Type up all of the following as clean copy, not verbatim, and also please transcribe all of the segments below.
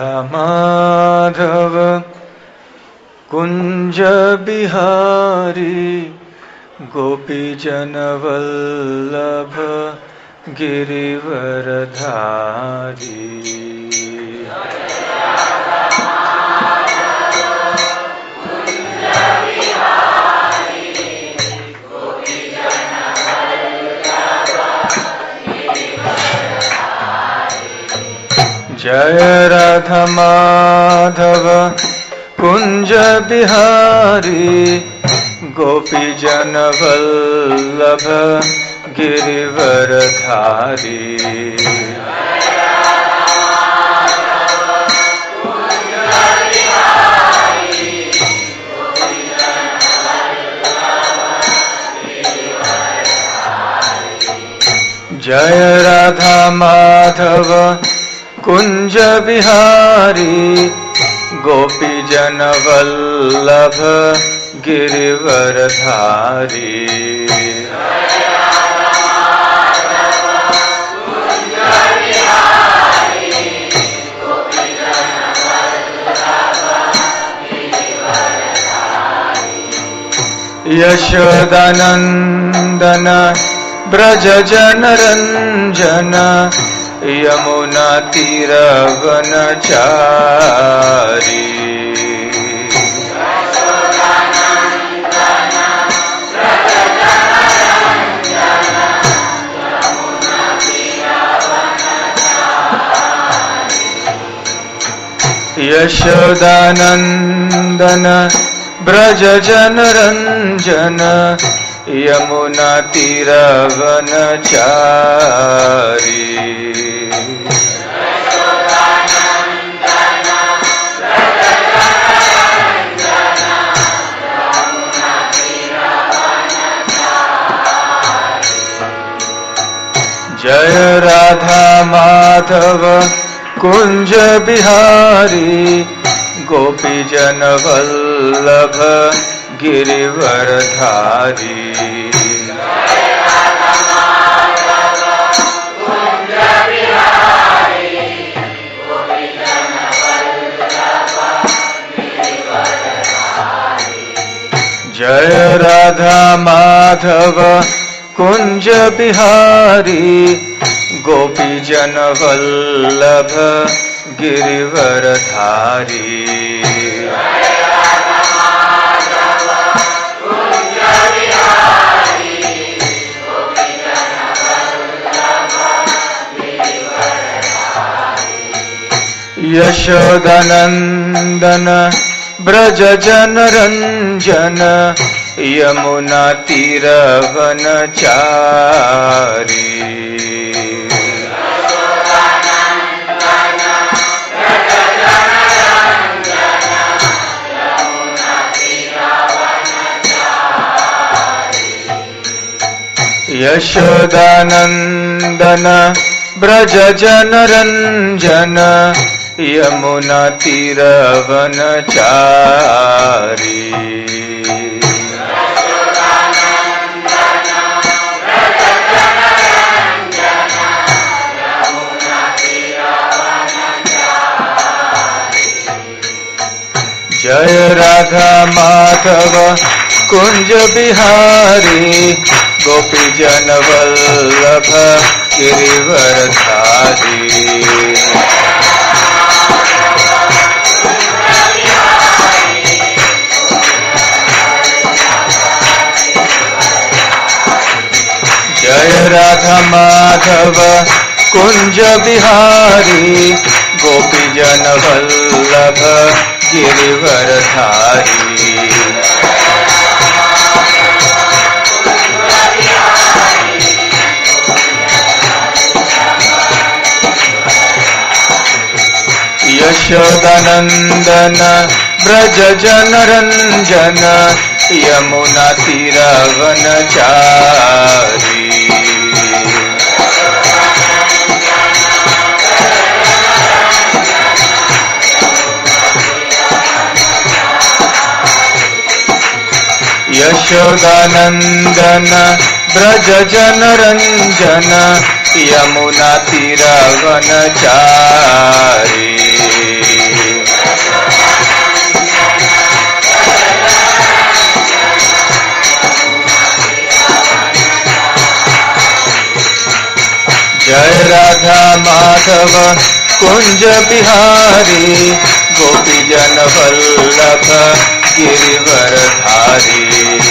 माधव कुंज बिहारी गोपी जन वल्लभ गिरिवरधारी। जय राधा माधव कुंज बिहारी गोपी जन वल्लभ गिरिवरधारी। जय राधा माधव कुंज बिहारी गोपी जन वल्लभ गिरिवरधारी। यशोदानंदन ब्रज जन रंजन यमुना तीरवनचारी। यशोदानंदन ब्रज जन रंजन यमुना तीरवनचारी। जय राधा माधव कुंज बिहारी गोपी जन वल्लभ गिरिवरधारी। जय राधा माधव कुंज बिहारी गोपी जन वल्लभ गिरिवरधारी। यशोदानंदन ब्रज जन रंजन यमुना तीरवनचारी। यशोदानंदन ब्रज जन रंजन यमुना तीरवनचारी। जय राधा माधव कुंज बिहारी गोपी जन वल्लभ गिरिवरधारी। जय राधा माधव कुंज बिहारी गोपी जन वल्लभ गिरिवरधारी। यशोदानंदन ब्रज जन रंजन यमुना तीरवनचारी। यशोदानंदन ब्रज जन रंजन यमुना तीरवनचारी। जय राधा माधव कुंज बिहारी गोपी जन वल्लभ गिरिवरधारी।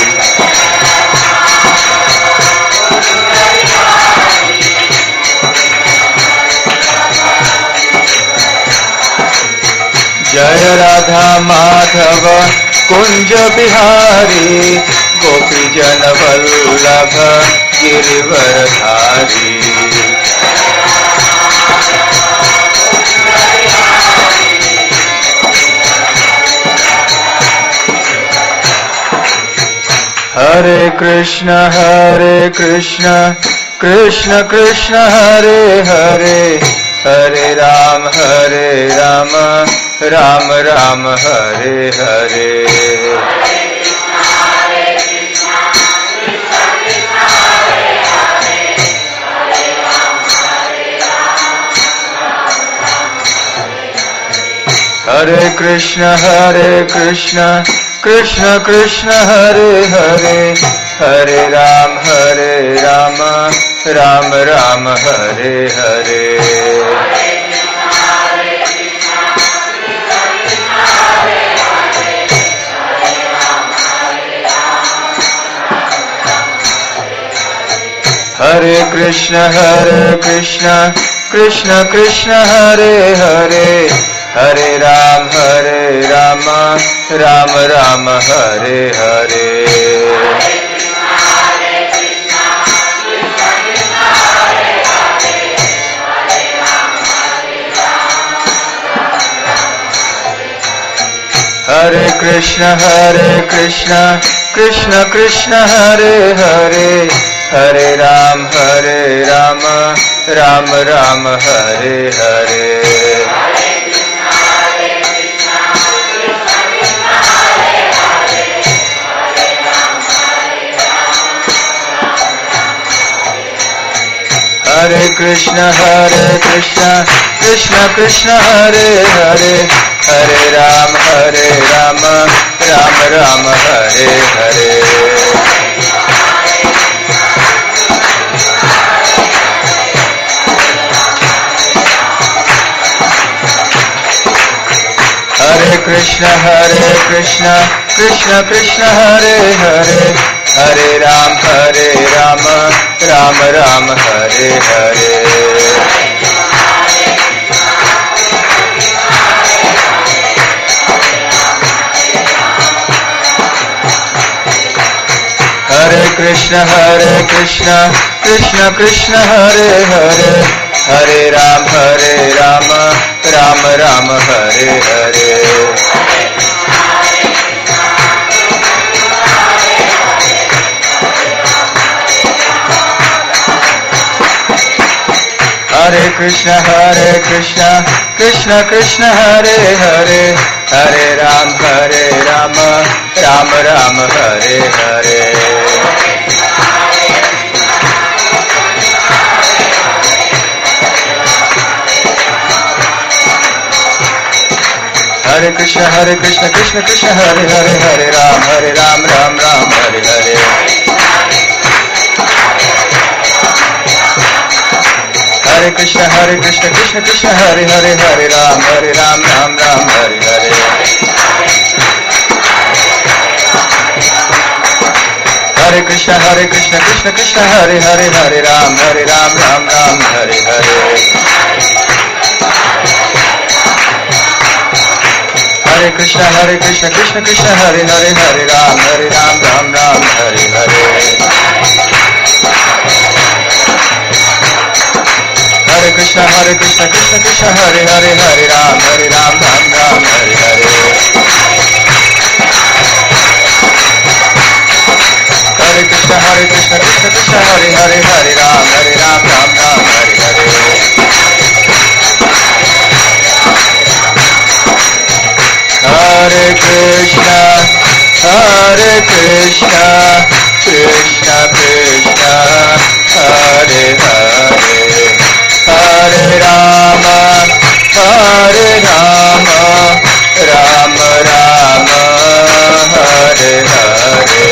जय राधा माधव कुंज बिहारी गोपी जन वल्लभ गिरिवरधारी। हरे कृष्ण कृष्ण कृष्ण हरे हरे, हरे राम राम राम हरे हरे। हरे कृष्ण कृष्ण कृष्ण हरे हरे, हरे राम राम राम हरे हरे। हरे कृष्ण कृष्ण कृष्ण हरे हरे, हरे राम राम राम हरे हरे। हरे कृष्ण कृष्ण कृष्ण हरे हरे, हरे राम राम राम हरे हरे। हरे कृष्ण कृष्ण कृष्ण हरे हरे, हरे राम राम राम हरे हरे। हरे कृष्ण कृष्ण कृष्ण हरे हरे, हरे राम राम राम हरे हरे। हरे कृष्ण कृष्ण कृष्ण हरे हरे, हरे राम राम राम हरे हरे। हरे कृष्ण कृष्ण कृष्ण हरे हरे, हरे राम राम राम हरे हरे। हरे कृष्ण कृष्ण कृष्ण हरे हरे, हरे राम राम राम हरे हरे। हरे कृष्ण कृष्ण कृष्ण हरे हरे, हरे राम राम राम हरे हरे। हरे कृष्ण कृष्ण कृष्ण हरे हरे, हरे राम राम राम हरे हरे। हरे कृष्ण कृष्ण कृष्ण हरे हरे, हरे राम राम राम हरे हरे। हरे कृष्ण कृष्ण कृष्ण हरे हरे, हरे राम राम राम हरे हरे। हरे कृष्ण कृष्ण कृष्ण हरे हरे, हरे राम राम राम हरे हरे। हरे कृष्ण कृष्ण कृष्ण हरे हरे, हरे Ram Ram Ram Hare Hare.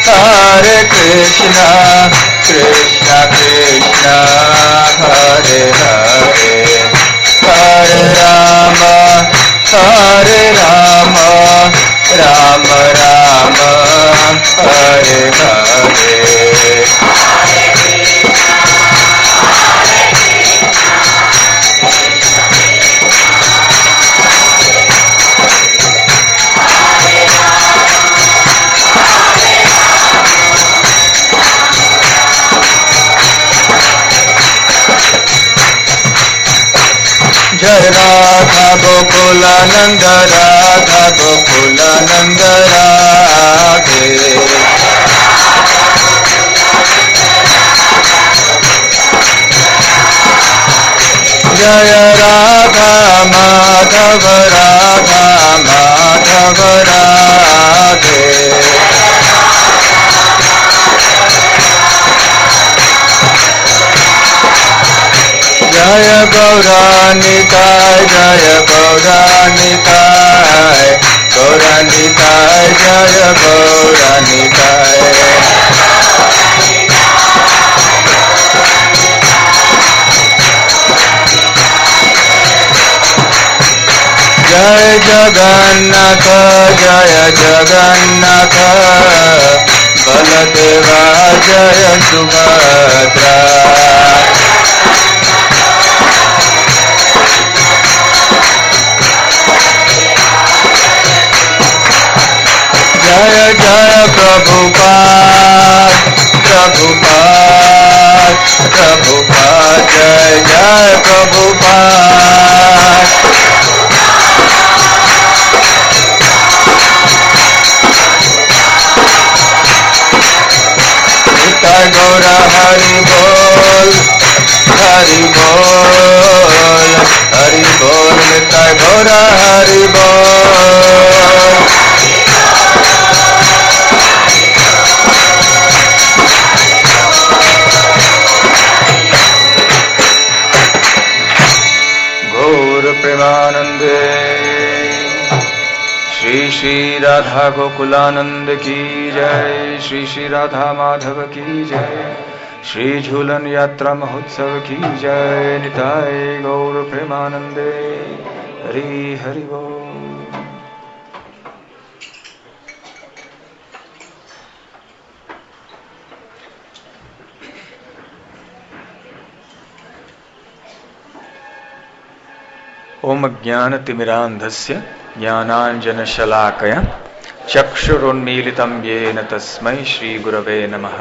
Hare Krishna, Krishna Krishna, Hare Hare, Hare Rama, Hare Rama, Rama Rama, Hare Hare. जय राधा गोकुलानंद राधा गोकुलानंद राधे। जय राधा माधव राधा माधव राधे। जय गौरानिताय जय गौरानिताय, गौरानिताय जय गौरानिताय। जय जगन्नाथ जय जगन्नाथ, बलदेवा जय सुभद्रा। जय जय प्रभुपाद प्रभुपाद प्रभुपाद, जय जय प्रभुपाद। निताय गौर हरि बोल हरि बोल हरि बोल, निताय गौर हरि बोल। गौर प्रेमानंदे श्री श्री राधा गोकुलानंद की जय, श्री श्री राधा माधव की जय, श्री झूलन यात्रा महोत्सव की जय। निताय गौर प्रेमानंदे, हरि हरि बोल। ओम ज्ञानतिमिरान्धस्य ज्ञानाञ्जनशलाकया चक्षुरुन्मीलितं येन तस्मै श्रीगुरवे नमः।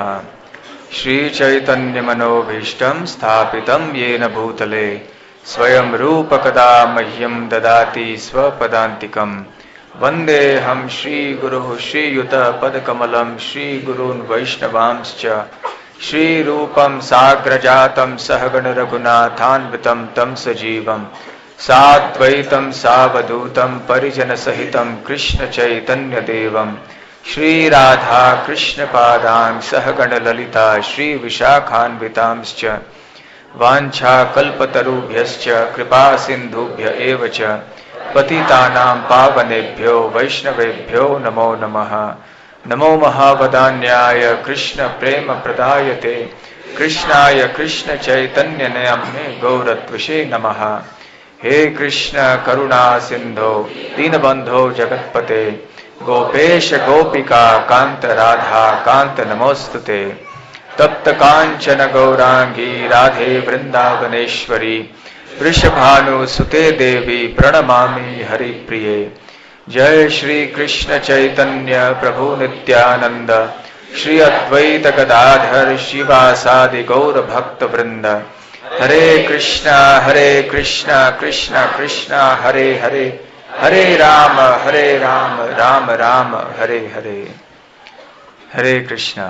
श्रीचैतन्यमनोभीष्टं स्थापितं येन भूतले स्वयं रूपकदा मह्यं ददाति स्वपदान्तिकं। वन्देऽहं श्रीगुरुः श्रीयुतपदकमलं श्रीगुरून् वैष्णवांश्च श्रीरूपं साग्रजातं सहगणरघुनाथान्वितं तं सजीवं साद्वैतं सावधूतं परिजनसहितं कृष्णचैतन्यदेवं श्रीराधा कृष्णपादां सहगणललिता श्रीविशाखान्वितांश्च वाञ्छाकल्पतरुभ्यश्च कृपासिन्धुभ्य एव च पतितानां पावनेभ्यो वैष्णवेभ्यो नमो नमः। नमो महावदान्याय कृष्णप्रेमप्रदायते कृष्णाय कृष्णचैतन्यनाम्ने गौरत्विषे नमः। हे कृष्ण करुणा सिंधो दीनबंधो जगत्पते गोपेश गोपिका कांत राधा कांत नमोस्तुते। तप्त कांचन गौरांगी राधे वृंदावनेश्वरी वृषभानुसुते देवी प्रणमामि हरिप्रिये। जय श्री कृष्ण चैतन्य प्रभु नित्यानंद श्री अद्वैत गदाधर शिवासादि गौर भक्त वृंद। हरे कृष्णा कृष्णा कृष्णा हरे हरे, हरे राम राम राम हरे हरे। हरे कृष्णा।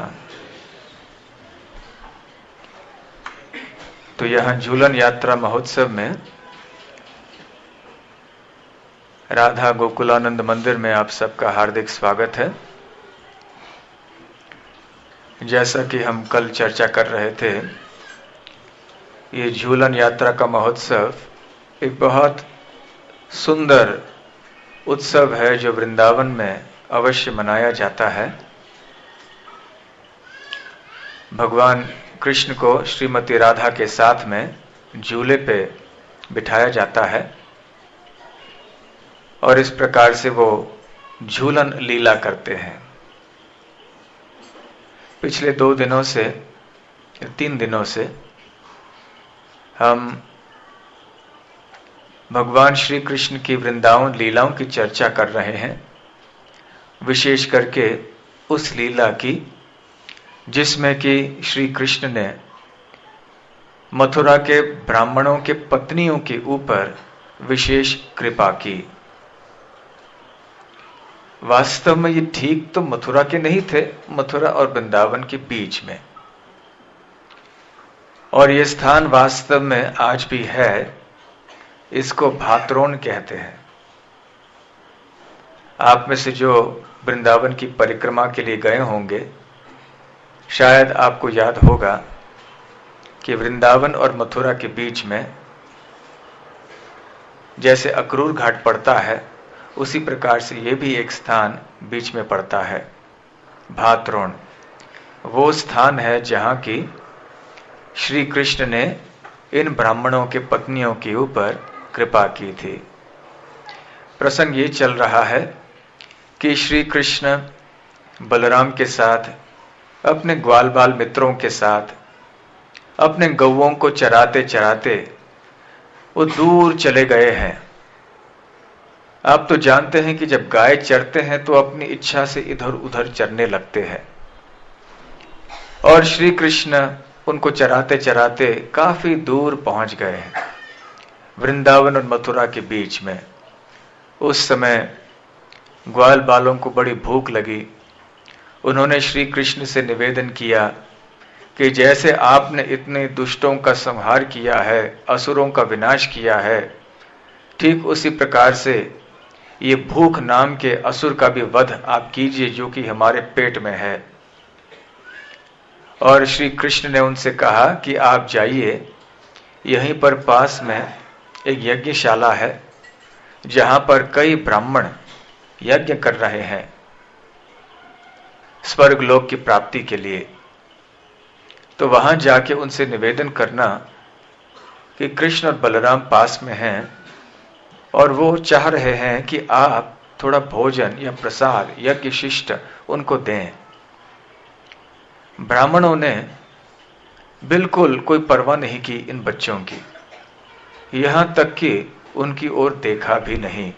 तो यहाँ झूलन यात्रा महोत्सव में राधा गोकुलानंद मंदिर में आप सबका हार्दिक स्वागत है। जैसा कि हम कल चर्चा कर रहे थे, ये झूलन यात्रा का महोत्सव एक बहुत सुंदर उत्सव है जो वृंदावन में अवश्य मनाया जाता है। भगवान कृष्ण को श्रीमती राधा के साथ में झूले पे बिठाया जाता है और इस प्रकार से वो झूलन लीला करते हैं। पिछले 2 दिनों से 3 दिनों से हम भगवान श्री कृष्ण की वृंदावन लीलाओं की चर्चा कर रहे हैं, विशेष करके उस लीला की जिसमें कि श्री कृष्ण ने मथुरा के ब्राह्मणों के पत्नियों के ऊपर विशेष कृपा की। वास्तव में ये ठीक तो मथुरा के नहीं थे, मथुरा और वृंदावन के बीच में, और ये स्थान वास्तव में आज भी है। इसको भात्रोन कहते हैं। आप में से जो वृंदावन की परिक्रमा के लिए गए होंगे, शायद आपको याद होगा कि वृंदावन और मथुरा के बीच में जैसे अक्रूर घाट पड़ता है, उसी प्रकार से ये भी एक स्थान बीच में पड़ता है। भात्रोन वो स्थान है जहां की श्री कृष्ण ने इन ब्राह्मणों के पत्नियों के ऊपर कृपा की थी। प्रसंग ये चल रहा है कि श्री कृष्ण बलराम के साथ, अपने ग्वाल बाल मित्रों के साथ, अपने गौओं को चराते चराते वो दूर चले गए हैं। आप तो जानते हैं कि जब गाय चरते हैं तो अपनी इच्छा से इधर उधर चरने लगते हैं, और श्री कृष्ण उनको चराते चराते काफी दूर पहुंच गए हैं, वृंदावन और मथुरा के बीच में। उस समय ग्वाल बालों को बड़ी भूख लगी। उन्होंने श्री कृष्ण से निवेदन किया कि जैसे आपने इतने दुष्टों का संहार किया है, असुरों का विनाश किया है, ठीक उसी प्रकार से ये भूख नाम के असुर का भी वध आप कीजिए जो कि हमारे पेट में है। और श्री कृष्ण ने उनसे कहा कि आप जाइए, यहीं पर पास में एक यज्ञशाला है जहां पर कई ब्राह्मण यज्ञ कर रहे हैं स्वर्ग लोक की प्राप्ति के लिए। तो वहां जाके उनसे निवेदन करना कि कृष्ण और बलराम पास में हैं और वो चाह रहे हैं कि आप थोड़ा भोजन या प्रसाद यज्ञ शिष्ट उनको दें। ब्राह्मणों ने बिल्कुल कोई परवाह नहीं की इन बच्चों की, यहां तक कि उनकी ओर देखा भी नहीं।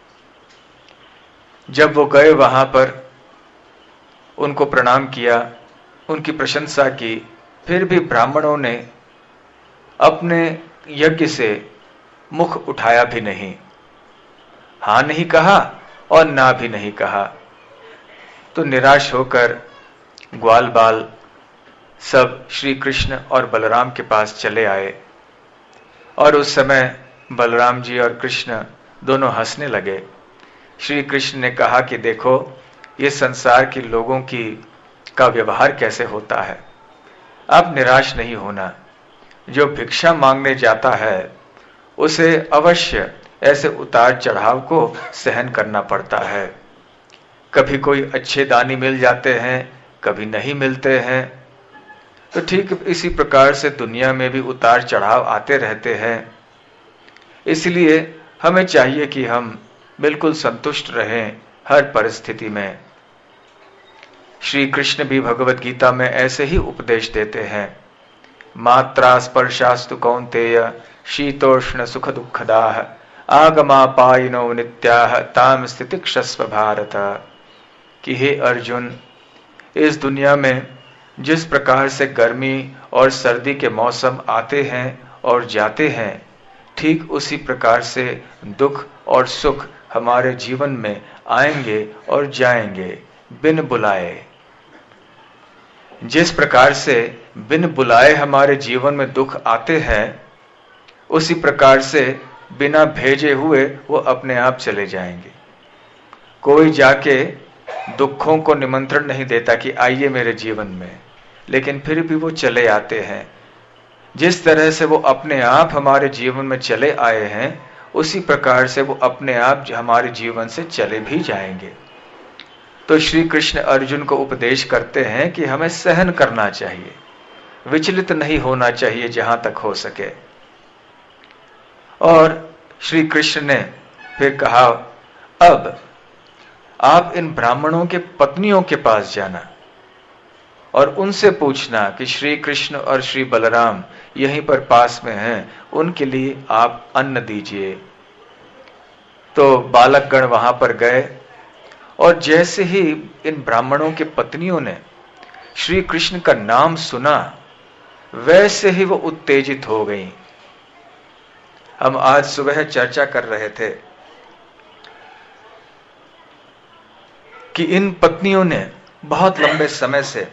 जब वो गए वहां पर, उनको प्रणाम किया, उनकी प्रशंसा की, फिर भी ब्राह्मणों ने अपने यज्ञ से मुख उठाया भी नहीं, हां नहीं कहा और ना भी नहीं कहा। तो निराश होकर ग्वाल बाल सब श्री कृष्ण और बलराम के पास चले आए, और उस समय बलराम जी और कृष्ण दोनों हंसने लगे। श्री कृष्ण ने कहा कि देखो, ये संसार के लोगों का व्यवहार कैसे होता है। आप निराश नहीं होना। जो भिक्षा मांगने जाता है उसे अवश्य ऐसे उतार चढ़ाव को सहन करना पड़ता है। कभी कोई अच्छे दानी मिल जाते हैं, कभी नहीं मिलते हैं। तो ठीक इसी प्रकार से दुनिया में भी उतार चढ़ाव आते रहते हैं। इसलिए हमें चाहिए कि हम बिल्कुल संतुष्ट रहें हर परिस्थिति में। श्री कृष्ण भी भगवत गीता में ऐसे ही उपदेश देते हैं। मात्रा स्पर्शास्तु कौन्तेय शीतोष्ण सुख दुःखदाः आगमापायिनो नित्याः ताम स्थितिक्षस्व भारत। कि हे अर्जुन, इस दुनिया में जिस प्रकार से गर्मी और सर्दी के मौसम आते हैं और जाते हैं, ठीक उसी प्रकार से दुख और सुख हमारे जीवन में आएंगे और जाएंगे बिन बुलाए। जिस प्रकार से बिन बुलाए हमारे जीवन में दुख आते हैं, उसी प्रकार से बिना भेजे हुए वो अपने आप चले जाएंगे। कोई जाके दुखों को निमंत्रण नहीं देता कि आइए मेरे जीवन में, लेकिन फिर भी वो चले आते हैं। जिस तरह से वो अपने आप हमारे जीवन में चले आए हैं, उसी प्रकार से वो अपने आप हमारे जीवन से चले भी जाएंगे। तो श्री कृष्ण अर्जुन को उपदेश करते हैं कि हमें सहन करना चाहिए, विचलित नहीं होना चाहिए जहां तक हो सके। और श्री कृष्ण ने फिर कहा, अब आप इन ब्राह्मणों के पत्नियों के पास जाना और उनसे पूछना कि श्री कृष्ण और श्री बलराम यहीं पर पास में हैं, उनके लिए आप अन्न दीजिए। तो बालकगण वहां पर गए और जैसे ही इन ब्राह्मणों के पत्नियों ने श्री कृष्ण का नाम सुना, वैसे ही वो उत्तेजित हो गईं। हम आज सुबह चर्चा कर रहे थे कि इन पत्नियों ने बहुत लंबे समय से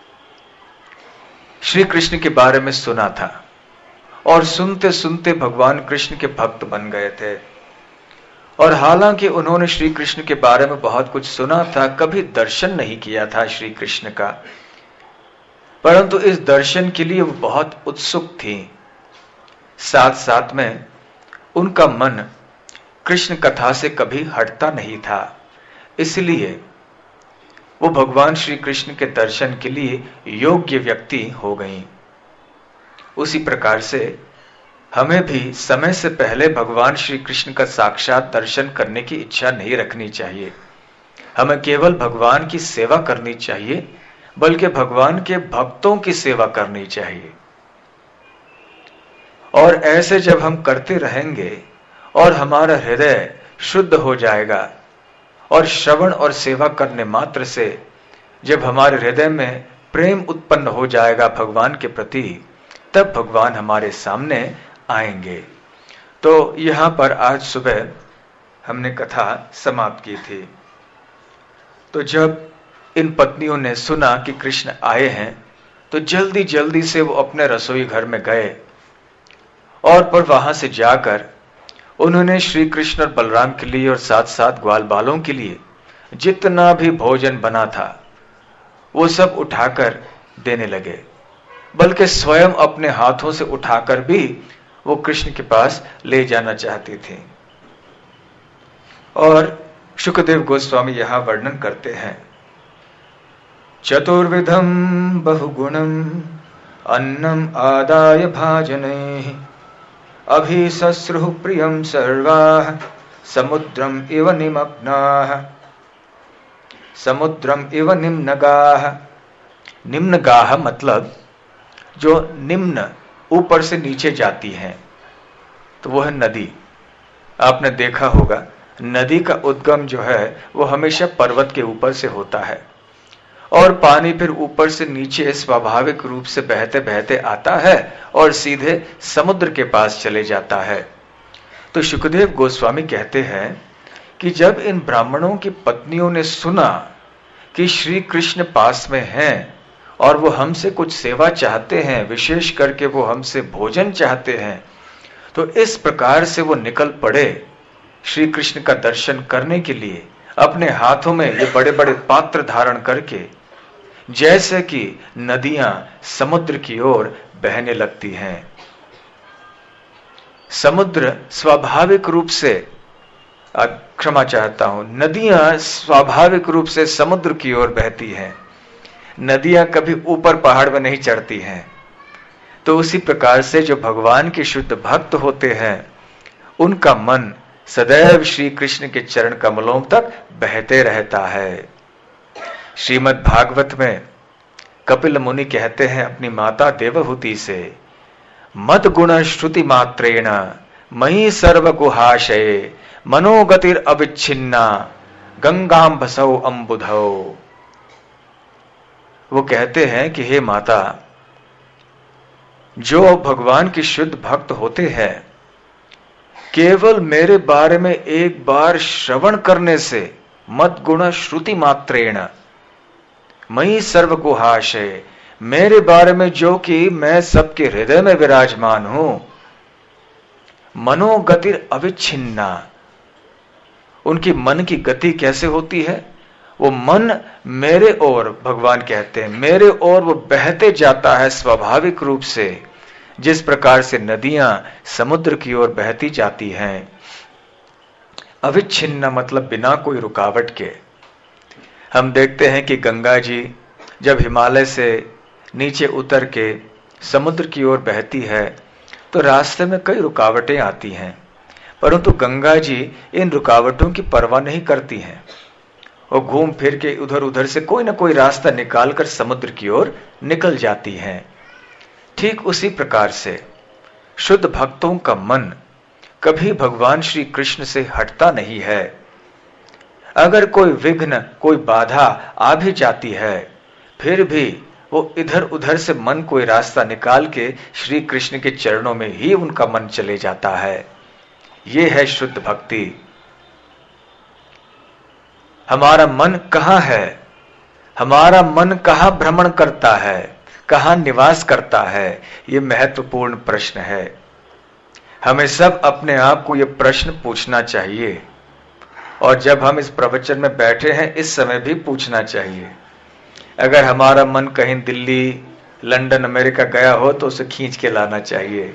श्री कृष्ण के बारे में सुना था और सुनते सुनते भगवान कृष्ण के भक्त बन गए थे। और हालांकि उन्होंने श्री कृष्ण के बारे में बहुत कुछ सुना था, कभी दर्शन नहीं किया था श्री कृष्ण का, परंतु इस दर्शन के लिए वो बहुत उत्सुक थी। साथ साथ में उनका मन कृष्ण कथा से कभी हटता नहीं था, इसलिए वो भगवान श्री कृष्ण के दर्शन के लिए योग्य व्यक्ति हो गईं। उसी प्रकार से हमें भी समय से पहले भगवान श्री कृष्ण का साक्षात दर्शन करने की इच्छा नहीं रखनी चाहिए। हमें केवल भगवान की सेवा करनी चाहिए, बल्कि भगवान के भक्तों की सेवा करनी चाहिए। और ऐसे जब हम करते रहेंगे और हमारा हृदय शुद्ध हो जाएगा, और श्रवण और सेवा करने मात्र से जब हमारे हृदय में प्रेम उत्पन्न हो जाएगा भगवान के प्रति, तब भगवान हमारे सामने आएंगे। तो यहां पर आज सुबह हमने कथा समाप्त की थी। तो जब इन पत्नियों ने सुना कि कृष्ण आए हैं, तो जल्दी जल्दी से वो अपने रसोई घर में गए और पर वहां से जाकर उन्होंने श्री कृष्ण और बलराम के लिए और साथ साथ ग्वाल बालों के लिए जितना भी भोजन बना था वो सब उठाकर देने लगे, बल्कि स्वयं अपने हाथों से उठाकर भी वो कृष्ण के पास ले जाना चाहती थी। और शुकदेव गोस्वामी यहां वर्णन करते हैं, चतुर्विधम बहुगुणम अन्नम आदाय भाजनैः अभिसस्रुः प्रियं सर्वाः समुद्रम इव निमग्नाः समुद्रम इव निम्नगाः। निम्नगाः मतलब जो निम्न ऊपर से नीचे जाती हैं, तो वो है नदी। आपने देखा होगा नदी का उद्गम जो है वो हमेशा पर्वत के ऊपर से होता है और पानी फिर ऊपर से नीचे स्वाभाविक रूप से बहते बहते आता है और सीधे समुद्र के पास चले जाता है। तो शुकदेव गोस्वामी कहते हैं कि जब इन ब्राह्मणों की पत्नियों ने सुना कि श्री कृष्ण पास में हैं और वो हमसे कुछ सेवा चाहते हैं, विशेष करके वो हमसे भोजन चाहते हैं, तो इस प्रकार से वो निकल पड़े श्री कृष्ण का दर्शन करने के लिए, अपने हाथों में ये बड़े बड़े पात्र धारण करके, जैसे कि नदियां समुद्र की ओर बहने लगती हैं। समुद्र स्वाभाविक रूप से, क्षमा चाहता हूं, नदियां स्वाभाविक रूप से समुद्र की ओर बहती हैं। नदियां कभी ऊपर पहाड़ में नहीं चढ़ती हैं। तो उसी प्रकार से जो भगवान के शुद्ध भक्त होते हैं, उनका मन सदैव श्री कृष्ण के चरण कमलों तक बहते रहता है। श्रीमद् भागवत में कपिल मुनि कहते हैं अपनी माता देवहूति से, मद गुण श्रुति मात्रेण मयि सर्व गुहाशये मनोगतिर अविच्छिन्ना गंगाम बसौ अम्बुधौ। वो कहते हैं कि हे माता, जो भगवान के शुद्ध भक्त होते हैं, केवल मेरे बारे में एक बार श्रवण करने से, मद गुण श्रुति मात्रेण मयि सर्व गुहाशय, मेरे बारे में जो कि मैं सबके हृदय में विराजमान हूं, मनोगतिर अविच्छिन्ना, उनकी मन की गति कैसे होती है, वो मन मेरे ओर, भगवान कहते हैं मेरे ओर वो बहते जाता है स्वाभाविक रूप से, जिस प्रकार से नदियां समुद्र की ओर बहती जाती हैं। अविच्छिन्न मतलब बिना कोई रुकावट के। हम देखते हैं कि गंगा जी जब हिमालय से नीचे उतर के समुद्र की ओर बहती है तो रास्ते में कई रुकावटें आती हैं, परंतु गंगा जी इन रुकावटों की परवाह नहीं करती हैं। वो घूम फिर के उधर उधर से कोई ना कोई रास्ता निकालकर समुद्र की ओर निकल जाती हैं। ठीक उसी प्रकार से शुद्ध भक्तों का मन कभी भगवान श्री कृष्ण से हटता नहीं है। अगर कोई विघ्न, कोई बाधा आ भी जाती है, फिर भी वो इधर उधर से मन कोई रास्ता निकाल के श्री कृष्ण के चरणों में ही उनका मन चले जाता है। ये है शुद्ध भक्ति। हमारा मन कहां है? हमारा मन कहां भ्रमण करता है, कहां निवास करता है? यह महत्वपूर्ण प्रश्न है। हमें सब अपने आप को यह प्रश्न पूछना चाहिए, और जब हम इस प्रवचन में बैठे हैं इस समय भी पूछना चाहिए। अगर हमारा मन कहीं दिल्ली, लंदन, अमेरिका गया हो तो उसे खींच के लाना चाहिए।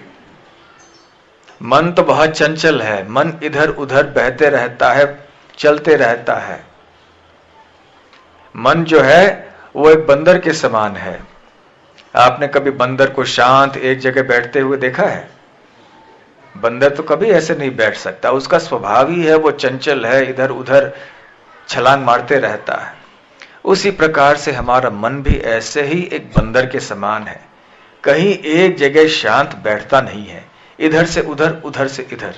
मन तो बहुत चंचल है, मन इधर उधर बहते रहता है, चलते रहता है। मन जो है वो एक बंदर के समान है। आपने कभी बंदर को शांत एक जगह बैठते हुए देखा है? बंदर तो कभी ऐसे नहीं बैठ सकता, उसका स्वभाव ही है, वो चंचल है, इधर उधर छलांग मारते रहता है। उसी प्रकार से हमारा मन भी ऐसे ही एक बंदर के समान है, कहीं एक जगह शांत बैठता नहीं है, इधर से उधर, उधर से इधर।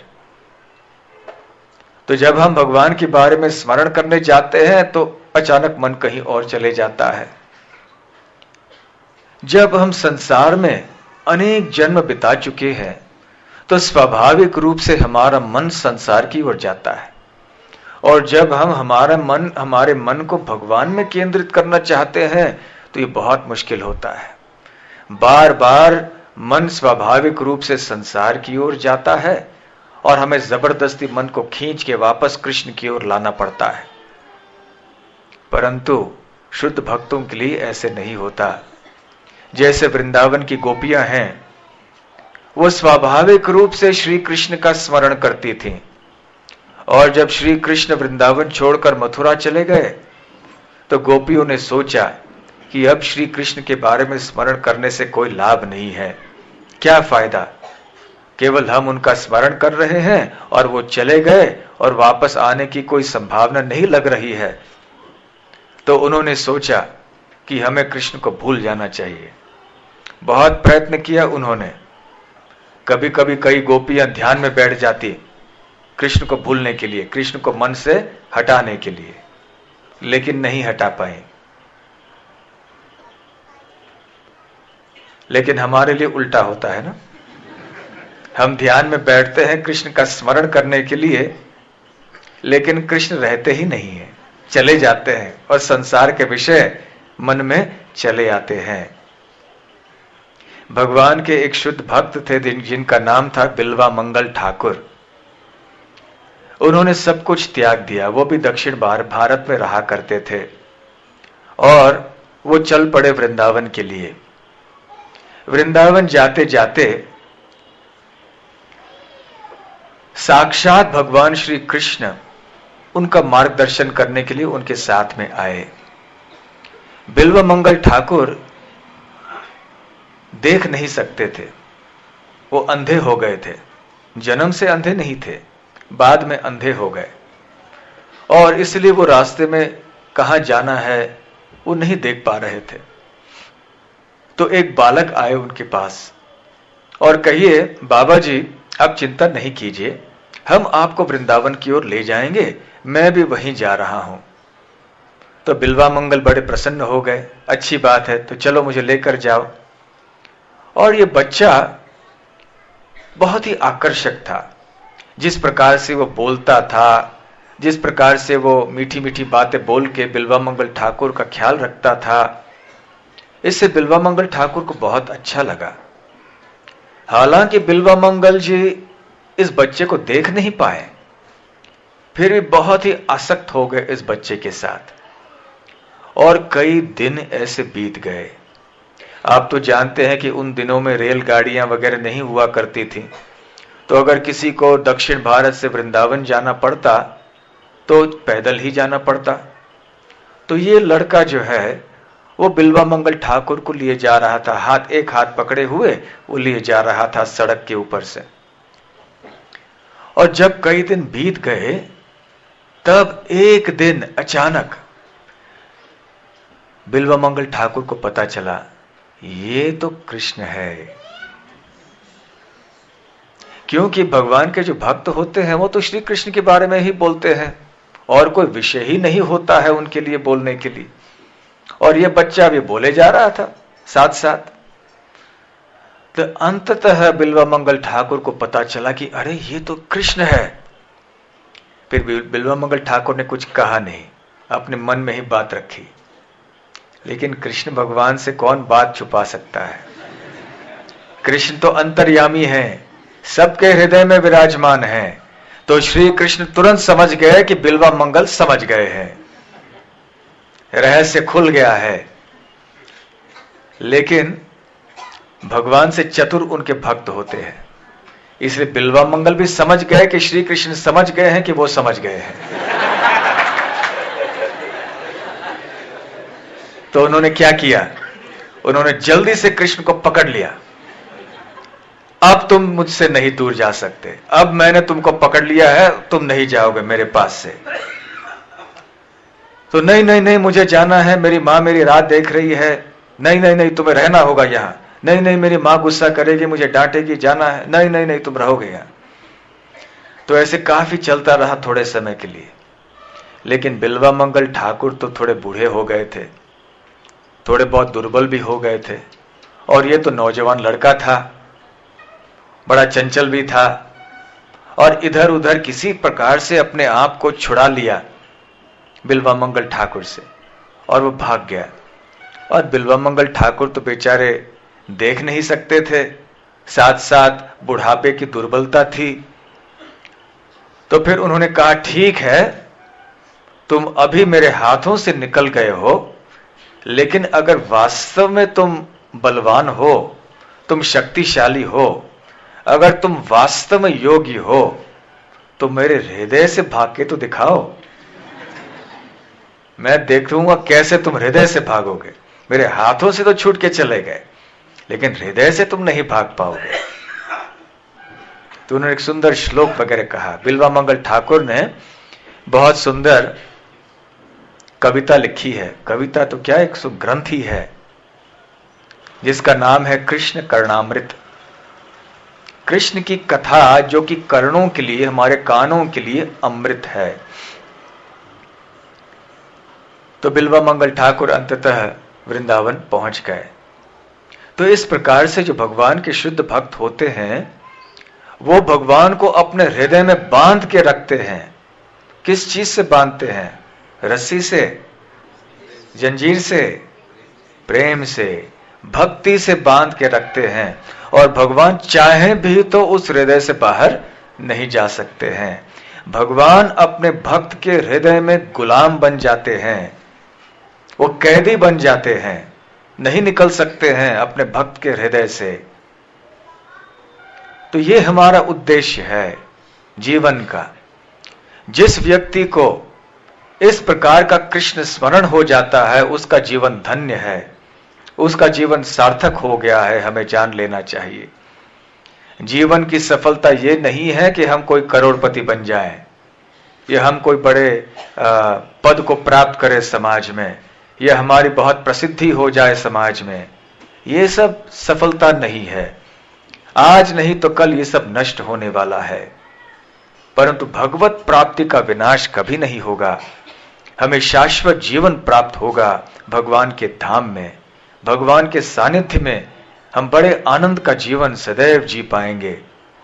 तो जब हम भगवान के बारे में स्मरण करने जाते हैं तो अचानक मन कहीं और चले जाता है। जब हम संसार में अनेक जन्म बिता चुके हैं तो स्वाभाविक रूप से हमारा मन संसार की ओर जाता है, और जब हम हमारे मन को भगवान में केंद्रित करना चाहते हैं तो ये बहुत मुश्किल होता है। बार बार मन स्वाभाविक रूप से संसार की ओर जाता है और हमें जबरदस्ती मन को खींच के वापस कृष्ण की ओर लाना पड़ता है। परंतु शुद्ध भक्तों के लिए ऐसे नहीं होता। जैसे वृंदावन की गोपियां हैं, वो स्वाभाविक रूप से श्री कृष्ण का स्मरण करती थीं, और जब श्री कृष्ण वृंदावन छोड़कर मथुरा चले गए तो गोपियों ने सोचा कि अब श्री कृष्ण के बारे में स्मरण करने से कोई लाभ नहीं है, क्या फायदा, केवल हम उनका स्मरण कर रहे हैं और वो चले गए और वापस आने की कोई संभावना नहीं लग रही है। तो उन्होंने सोचा कि हमें कृष्ण को भूल जाना चाहिए। बहुत प्रयत्न किया उन्होंने। कभी कभी कई गोपियां ध्यान में बैठ जाती कृष्ण को भूलने के लिए, कृष्ण को मन से हटाने के लिए, लेकिन नहीं हटा पाए। लेकिन हमारे लिए उल्टा होता है ना, हम ध्यान में बैठते हैं कृष्ण का स्मरण करने के लिए, लेकिन कृष्ण रहते ही नहीं है, चले जाते हैं और संसार के विषय मन में चले आते हैं। भगवान के एक शुद्ध भक्त थे जिनका नाम था बिल्वा मंगल ठाकुर। उन्होंने सब कुछ त्याग दिया, वो भी दक्षिण भारत में रहा करते थे, और वो चल पड़े वृंदावन के लिए। वृंदावन जाते जाते साक्षात भगवान श्री कृष्ण उनका मार्गदर्शन करने के लिए उनके साथ में आए। बिल्व मंगल ठाकुर देख नहीं सकते थे, वो अंधे हो गए थे। जन्म से अंधे नहीं थे, बाद में अंधे हो गए, और इसलिए वो रास्ते में कहां जाना है वो नहीं देख पा रहे थे। तो एक बालक आए उनके पास और कहिए, बाबा जी आप चिंता नहीं कीजिए, हम आपको वृंदावन की ओर ले जाएंगे, मैं भी वहीं जा रहा हूं। तो बिल्वा मंगल बड़े प्रसन्न हो गए, अच्छी बात है, तो चलो मुझे लेकर जाओ। और ये बच्चा बहुत ही आकर्षक था, जिस प्रकार से वो बोलता था, जिस प्रकार से वो मीठी मीठी बातें बोल के बिल्वा मंगल ठाकुर का ख्याल रखता था, इससे बिल्वा मंगल ठाकुर को बहुत अच्छा लगा। हालांकि बिल्वा मंगल जी इस बच्चे को देख नहीं पाए, फिर भी बहुत ही आसक्त हो गए इस बच्चे के साथ, और कई दिन ऐसे बीत गए। आप तो जानते हैं कि उन दिनों में रेलगाड़ियां वगैरह नहीं हुआ करती थी, तो अगर किसी को दक्षिण भारत से वृंदावन जाना पड़ता तो पैदल ही जाना पड़ता। तो ये लड़का जो है वो बिल्वा मंगल ठाकुर को लिए जा रहा था, एक हाथ पकड़े हुए वो लिए जा रहा था सड़क के ऊपर से। और जब कई दिन बीत गए तब एक दिन अचानक बिल्वा मंगल ठाकुर को पता चला ये तो कृष्ण है। क्योंकि भगवान के जो भक्त होते हैं वो तो श्री कृष्ण के बारे में ही बोलते हैं और कोई विषय ही नहीं होता है उनके लिए बोलने के लिए। और ये बच्चा भी बोले जा रहा था साथ साथ। तो अंततः बिल्वा मंगल ठाकुर को पता चला कि अरे ये तो कृष्ण है। फिर बिल्वा मंगल ठाकुर ने कुछ कहा नहीं, अपने मन में ही बात रखी। लेकिन कृष्ण भगवान से कौन बात छुपा सकता है? कृष्ण तो अंतर्यामी है, सबके हृदय में विराजमान है। तो श्री कृष्ण तुरंत समझ गए कि बिल्वा मंगल समझ गए हैं, रहस्य खुल गया है। लेकिन भगवान से चतुर उनके भक्त होते हैं, इसलिए बिल्वा मंगल भी समझ गए कि श्री कृष्ण समझ गए हैं कि वो समझ गए हैं। तो उन्होंने क्या किया? उन्होंने जल्दी से कृष्ण को पकड़ लिया। अब तुम मुझसे नहीं दूर जा सकते, अब मैंने तुमको पकड़ लिया है, तुम नहीं जाओगे मेरे पास से। तो नहीं नहीं नहीं, मुझे जाना है, मेरी माँ मेरी रात देख रही है। नहीं नहीं नहीं, तुम्हें रहना होगा यहां। नहीं नहीं, मेरी माँ गुस्सा करेगी, मुझे डांटेगी, जाना है। नहीं नहीं नहीं, तुम रहोगे यहां। तो ऐसे काफी चलता रहा थोड़े समय के लिए। लेकिन बिल्वा मंगल ठाकुर तो थोड़े बूढ़े हो गए थे, थोड़े बहुत दुर्बल भी हो गए थे। और ये तो नौजवान लड़का था, बड़ा चंचल भी था, और इधर उधर किसी प्रकार से अपने आप को छुड़ा लिया बिल्वा मंगल ठाकुर से, और वो भाग गया। और बिल्वा मंगल ठाकुर तो बेचारे देख नहीं सकते थे, साथ साथ बुढ़ापे की दुर्बलता थी। तो फिर उन्होंने कहा ठीक है, तुम अभी मेरे हाथों से निकल गए हो, लेकिन अगर वास्तव में तुम बलवान हो, तुम शक्तिशाली हो, अगर तुम वास्तव में योगी हो, तो मेरे हृदय से भाग के तो दिखाओ। मैं देखूंगा कैसे तुम हृदय से भागोगे। मेरे हाथों से तो छूट के चले गए, लेकिन हृदय से तुम नहीं भाग पाओगे। तो उन्होंने एक सुंदर श्लोक वगैरह कहा। बिल्वा मंगल ठाकुर ने बहुत सुंदर कविता लिखी है। कविता तो क्या, एक ग्रंथ ही है, जिसका नाम है कृष्ण कर्णामृत। कृष्ण की कथा जो कि कर्णों के लिए, हमारे कानों के लिए अमृत है। तो बिल्वा मंगल ठाकुर अंततः वृंदावन पहुंच गए। तो इस प्रकार से जो भगवान के शुद्ध भक्त होते हैं, वो भगवान को अपने हृदय में बांध के रखते हैं। किस चीज से बांधते हैं? रस्सी से, जंजीर से, प्रेम से, भक्ति से बांध के रखते हैं। और भगवान चाहे भी तो उस हृदय से बाहर नहीं जा सकते हैं। भगवान अपने भक्त के हृदय में गुलाम बन जाते हैं, वो कैदी बन जाते हैं, नहीं निकल सकते हैं अपने भक्त के हृदय से। तो ये हमारा उद्देश्य है जीवन का। जिस व्यक्ति को इस प्रकार का कृष्ण स्मरण हो जाता है, उसका जीवन धन्य है, उसका जीवन सार्थक हो गया है। हमें जान लेना चाहिए, जीवन की सफलता ये नहीं है कि हम कोई करोड़पति बन जाएं, या हम कोई बड़े पद को प्राप्त करें समाज में, या हमारी बहुत प्रसिद्धि हो जाए समाज में। ये सब सफलता नहीं है। आज नहीं तो कल ये सब नष्ट होने वाला है। परंतु भगवत प्राप्ति का विनाश कभी नहीं होगा। हमें शाश्वत जीवन प्राप्त होगा भगवान के धाम में, भगवान के सानिध्य में। हम बड़े आनंद का जीवन सदैव जी पाएंगे।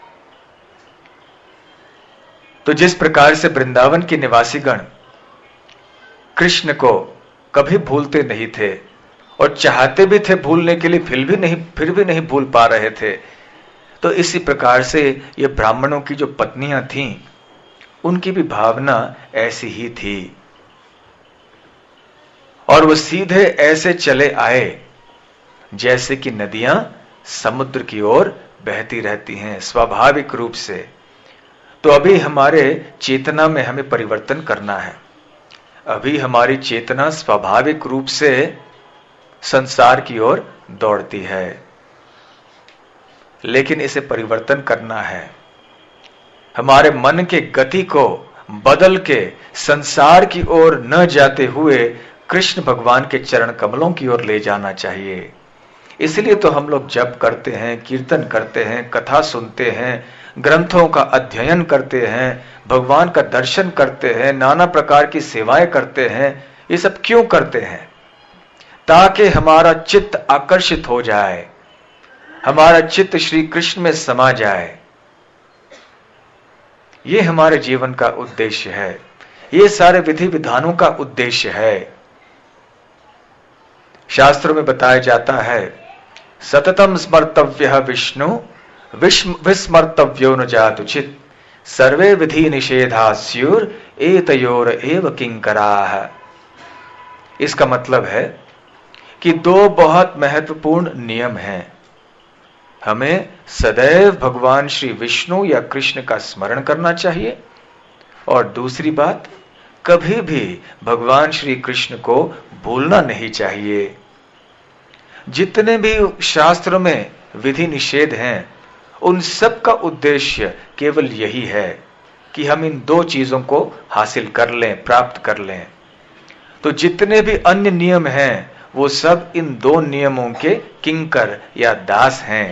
तो जिस प्रकार से वृंदावन के निवासीगण कृष्ण को कभी भूलते नहीं थे, और चाहते भी थे भूलने के लिए, फिर भी नहीं भूल पा रहे थे। तो इसी प्रकार से ये ब्राह्मणों की जो पत्नियां थीं, उनकी भी भावना ऐसी ही थी। और वो सीधे ऐसे चले आए जैसे कि नदियां समुद्र की ओर बहती रहती हैं, स्वाभाविक रूप से। तो अभी हमारे चेतना में हमें परिवर्तन करना है। अभी हमारी चेतना स्वाभाविक रूप से संसार की ओर दौड़ती है। लेकिन इसे परिवर्तन करना है, हमारे मन के गति को बदल के संसार की ओर न जाते हुए कृष्ण भगवान के चरण कमलों की ओर ले जाना चाहिए। इसलिए तो हम लोग जप करते हैं, कीर्तन करते हैं, कथा सुनते हैं, ग्रंथों का अध्ययन करते हैं, भगवान का दर्शन करते हैं, नाना प्रकार की सेवाएं करते हैं। ये सब क्यों करते हैं? ताकि हमारा चित्त आकर्षित हो जाए, हमारा चित्त श्री कृष्ण में समा जाए। ये हमारे जीवन का उद्देश्य है, ये सारे विधि विधानों का उद्देश्य है। शास्त्रों में बताया जाता है, सततम स्मर्तव्यः विष्णु विस्मर्तव्यो न जातुचित, सर्वे विधि निषेधा स्युर एतयोर एव किंकराः। इसका मतलब है कि दो बहुत महत्वपूर्ण नियम हैं। हमें सदैव भगवान श्री विष्णु या कृष्ण का स्मरण करना चाहिए, और दूसरी बात, कभी भी भगवान श्री कृष्ण को भूलना नहीं चाहिए। जितने भी शास्त्र में विधि निषेध हैं, उन सब का उद्देश्य केवल यही है कि हम इन दो चीजों को हासिल कर लें, प्राप्त कर लें। तो जितने भी अन्य नियम हैं, वो सब इन दो नियमों के किंकर या दास हैं।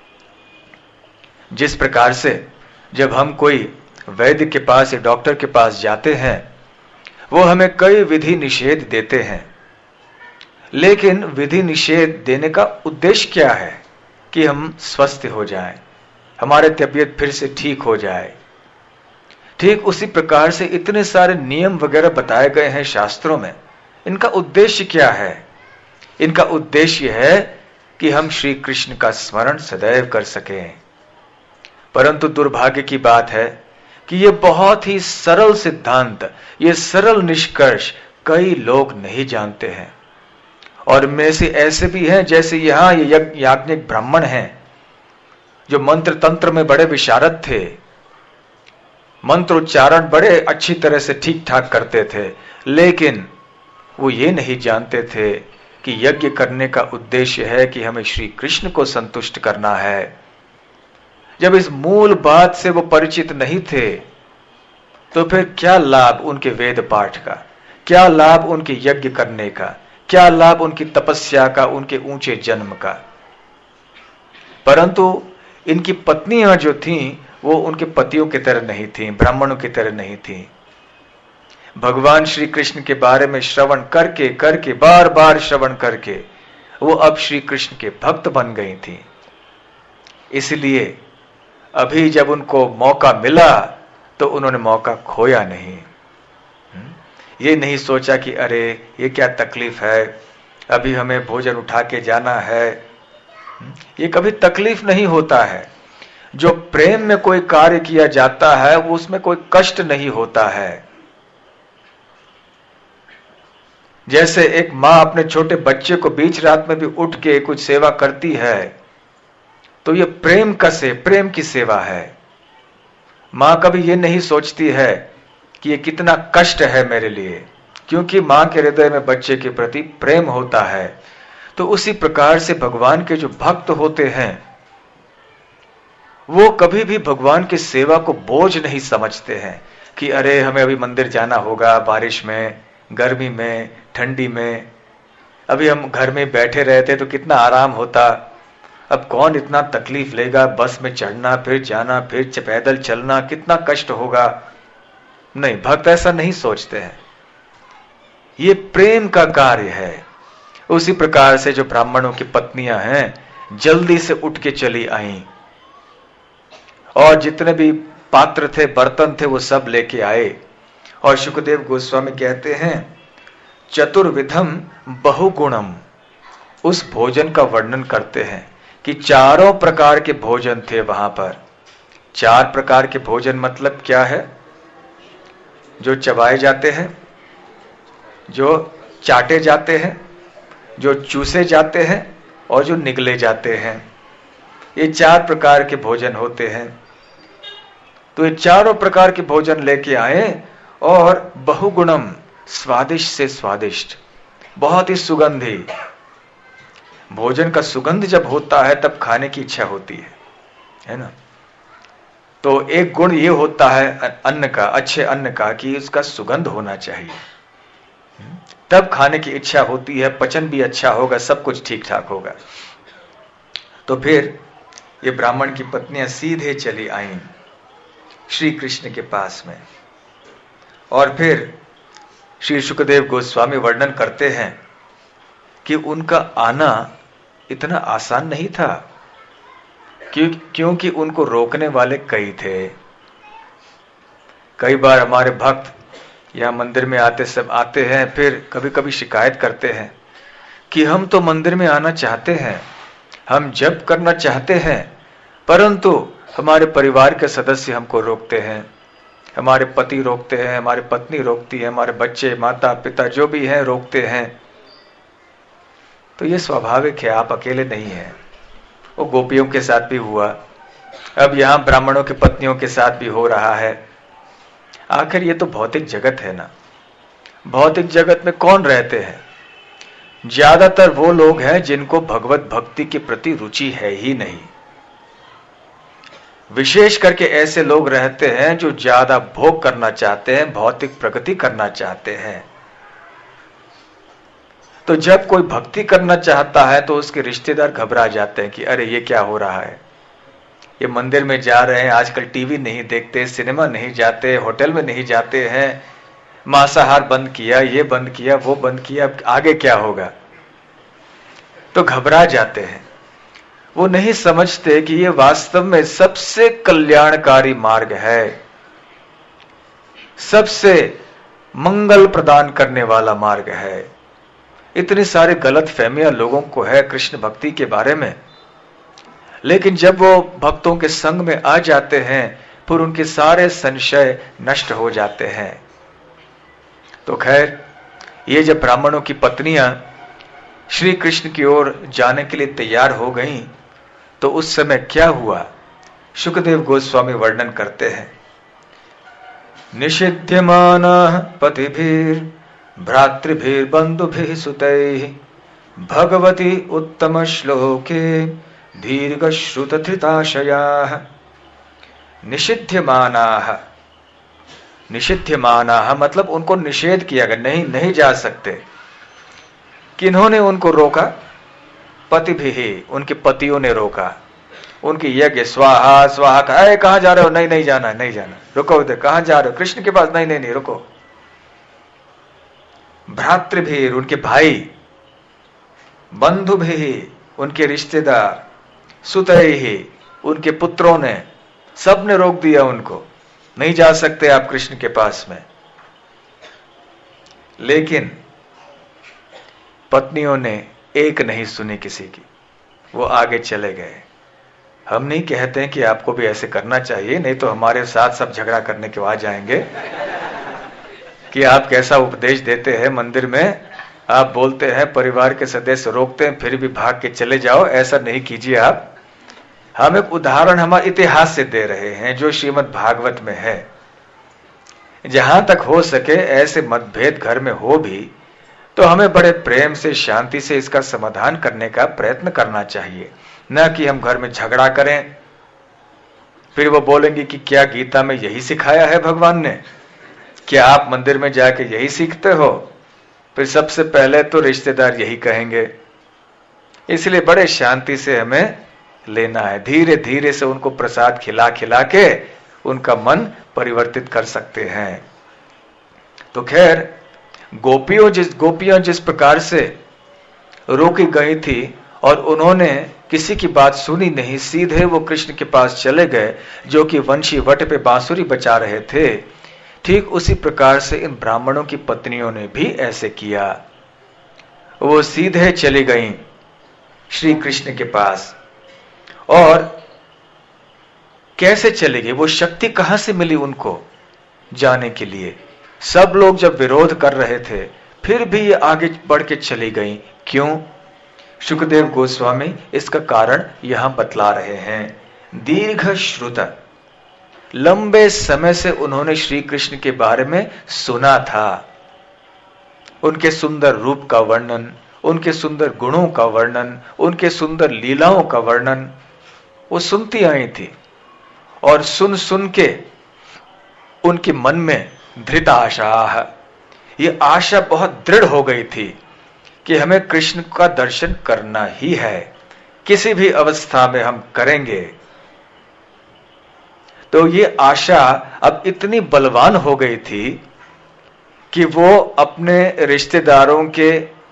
जिस प्रकार से जब हम कोई वैद्य के पास या डॉक्टर के पास जाते हैं, वो हमें कई विधि निषेध देते हैं, लेकिन विधि निषेध देने का उद्देश्य क्या है? कि हम स्वस्थ हो जाएं, हमारे तबीयत फिर से ठीक हो जाए। ठीक उसी प्रकार से इतने सारे नियम वगैरह बताए गए हैं शास्त्रों में। इनका उद्देश्य क्या है? इनका उद्देश्य है कि हम श्री कृष्ण का स्मरण सदैव कर सकें। परंतु दुर्भाग्य की बात है कि ये बहुत ही सरल सिद्धांत, ये सरल निष्कर्ष कई लोग नहीं जानते हैं। और में से ऐसे भी हैं, जैसे यहां ये याज्ञिक ब्राह्मण हैं, जो मंत्र तंत्र में बड़े विशारद थे, मंत्र उच्चारण बड़े अच्छी तरह से ठीक ठाक करते थे, लेकिन वो ये नहीं जानते थे कि यज्ञ करने का उद्देश्य है कि हमें श्री कृष्ण को संतुष्ट करना है। जब इस मूल बात से वो परिचित नहीं थे, तो फिर क्या लाभ उनके वेद पाठ का, क्या लाभ उनके यज्ञ करने का, क्या लाभ उनकी तपस्या का, उनके ऊंचे जन्म का। परंतु इनकी पत्नियां जो थीं, वो उनके पतियों की तरह नहीं थीं, ब्राह्मणों की तरह नहीं थीं। भगवान श्री कृष्ण के बारे में श्रवण करके करके, बार बार श्रवण करके, वो अब श्री कृष्ण के भक्त बन गई थी। इसलिए अभी जब उनको मौका मिला तो उन्होंने मौका खोया नहीं। ये नहीं सोचा कि अरे ये क्या तकलीफ है, अभी हमें भोजन उठा के जाना है। ये कभी तकलीफ नहीं होता है। जो प्रेम में कोई कार्य किया जाता है, वो उसमें कोई कष्ट नहीं होता है। जैसे एक माँ अपने छोटे बच्चे को बीच रात में भी उठ के कुछ सेवा करती है, तो ये प्रेम की सेवा है। माँ कभी ये नहीं सोचती है कि ये कितना कष्ट है मेरे लिए, क्योंकि माँ के हृदय में बच्चे के प्रति प्रेम होता है। तो उसी प्रकार से भगवान के जो भक्त होते हैं, वो कभी भी भगवान की सेवा को बोझ नहीं समझते हैं कि अरे हमें अभी मंदिर जाना होगा, बारिश में, गर्मी में, ठंडी में, अभी हम घर में बैठे रहते तो कितना आराम होता, अब कौन इतना तकलीफ लेगा, बस में चढ़ना, फिर जाना, फिर पैदल चलना, कितना कष्ट होगा। नहीं, भक्त ऐसा नहीं सोचते हैं। ये प्रेम का कार्य है। उसी प्रकार से जो ब्राह्मणों की पत्नियां हैं, जल्दी से उठ के चली आईं, और जितने भी पात्र थे, बर्तन थे, वो सब लेके आए। और शुकदेव गोस्वामी कहते हैं, चतुर्विधम बहुगुणम, उस भोजन का वर्णन करते हैं कि चारों प्रकार के भोजन थे वहां पर। 4 प्रकार के भोजन मतलब क्या है? जो चबाए जाते हैं, जो चाटे जाते हैं, जो चूसे जाते हैं, और जो निगले जाते हैं। ये 4 प्रकार के भोजन होते हैं। तो ये चारों प्रकार के भोजन लेके आए, और बहुगुणम, स्वादिष्ट से स्वादिष्ट, बहुत ही सुगंधी, भोजन का सुगंध जब होता है तब खाने की इच्छा होती है ना। तो एक गुण ये होता है अन्न का, अच्छे अन्न का, कि उसका सुगंध होना चाहिए, तब खाने की इच्छा होती है, पचन भी अच्छा होगा, सब कुछ ठीक ठाक होगा। तो फिर ये ब्राह्मण की पत्नियां सीधे चली आईं श्री कृष्ण के पास में। और फिर श्री सुखदेव गोस्वामी वर्णन करते हैं कि उनका आना इतना आसान नहीं था, क्योंकि उनको रोकने वाले कई थे। कई बार हमारे भक्त यहाँ मंदिर में आते हैं, फिर कभी कभी शिकायत करते हैं कि हम तो मंदिर में आना चाहते हैं, हम जप करना चाहते हैं, परंतु हमारे परिवार के सदस्य हमको रोकते हैं, हमारे पति रोकते हैं, हमारी पत्नी रोकती है, हमारे बच्चे, माता पिता जो भी हैं रोकते हैं। तो ये स्वाभाविक है, आप अकेले नहीं हैं, वो गोपियों के साथ भी हुआ, अब यहाँ ब्राह्मणों की पत्नियों के साथ भी हो रहा है। आखिर ये तो भौतिक जगत है ना। भौतिक जगत में कौन रहते हैं? ज्यादातर वो लोग हैं जिनको भगवत भक्ति के प्रति रुचि है ही नहीं। विशेष करके ऐसे लोग रहते हैं जो ज्यादा भोग करना चाहते हैं, भौतिक प्रगति करना चाहते हैं। तो जब कोई भक्ति करना चाहता है तो उसके रिश्तेदार घबरा जाते हैं कि अरे ये क्या हो रहा है, ये मंदिर में जा रहे हैं, आजकल टीवी नहीं देखते, सिनेमा नहीं जाते, होटल में नहीं जाते हैं, मांसाहार बंद किया, ये बंद किया, वो बंद किया, अब आगे क्या होगा। तो घबरा जाते हैं। वो नहीं समझते कि ये वास्तव में सबसे कल्याणकारी मार्ग है, सबसे मंगल प्रदान करने वाला मार्ग है। इतनी सारी गलत फहमियां लोगों को है कृष्ण भक्ति के बारे में, लेकिन जब वो भक्तों के संग में आ जाते हैं फिर उनके सारे संशय नष्ट हो जाते हैं। तो खैर, ये जब ब्राह्मणों की पत्नियां श्री कृष्ण की ओर जाने के लिए तैयार हो गईं, तो उस समय क्या हुआ सुखदेव गोस्वामी वर्णन करते हैं। निषिध्यमानः पतिभिर् भ्रातृभिर्बन्धुभिः सुतैः भगवती उत्तम श्लोके दीर्घ श्रुतधृताशयाः। निषिध्यमानाः, निषिध्यमानाः मतलब उनको निषेध किया गया, नहीं जा सकते। किन्होंने उनको रोका? पतिभिः, उनके पतियों ने रोका। उनकी यज्ञ स्वाहा स्वाहा का, अरे कहां जा रहे हो, नहीं जाना, नहीं जाना, रुको उधर, कहां जा रहे हो, कृष्ण के पास, नहीं रुको। भ्रातृभिर, उनके भाई, बंधुभिः, उनके रिश्तेदार, सुतैः, उनके पुत्रों ने, सब ने रोक दिया उनको, नहीं जा सकते आप कृष्ण के पास में। लेकिन पत्नियों ने एक नहीं सुनी किसी की, वो आगे चले गए। हम नहीं कहते हैं कि आपको भी ऐसे करना चाहिए, नहीं तो हमारे साथ सब झगड़ा करने के आ जाएंगे कि आप कैसा उपदेश देते हैं मंदिर में, आप बोलते हैं परिवार के सदस्य रोकते हैं फिर भी भाग के चले जाओ, ऐसा नहीं कीजिए आप। हम एक उदाहरण हमारे इतिहास से दे रहे हैं जो श्रीमद् भागवत में है। जहां तक हो सके ऐसे मतभेद घर में हो भी तो हमें बड़े प्रेम से, शांति से इसका समाधान करने का प्रयत्न करना चाहिए, न कि हम घर में झगड़ा करें। फिर वो बोलेंगे कि क्या गीता में यही सिखाया है भगवान ने, क्या आप मंदिर में जाके यही सीखते हो? फिर सबसे पहले तो रिश्तेदार यही कहेंगे। इसलिए बड़े शांति से हमें लेना है, धीरे धीरे से उनको प्रसाद खिला खिला के उनका मन परिवर्तित कर सकते हैं। तो खैर, गोपियां जिस प्रकार से रोकी गई थी और उन्होंने किसी की बात सुनी नहीं, सीधे वो कृष्ण के पास चले गए जो कि वंशी वट पे बांसुरी बजा रहे थे। ठीक उसी प्रकार से इन ब्राह्मणों की पत्नियों ने भी ऐसे किया। वो सीधे चली गईं श्री कृष्ण के पास। और कैसे चली गई, वो शक्ति कहां से मिली उनको जाने के लिए? सब लोग जब विरोध कर रहे थे फिर भी ये आगे बढ़ के चली गई। क्यों? सुखदेव गोस्वामी इसका कारण यहां बतला रहे हैं। दीर्घ श्रुत, लंबे समय से उन्होंने श्री कृष्ण के बारे में सुना था, उनके सुंदर रूप का वर्णन, उनके सुंदर गुणों का वर्णन, उनके सुंदर लीलाओं का वर्णन वो सुनती आई थी। और सुन सुन के उनके मन में धृत आशा, ये आशा बहुत दृढ़ हो गई थी कि हमें कृष्ण का दर्शन करना ही है, किसी भी अवस्था में हम करेंगे। तो ये आशा अब इतनी बलवान हो गई थी कि वो अपने रिश्तेदारों के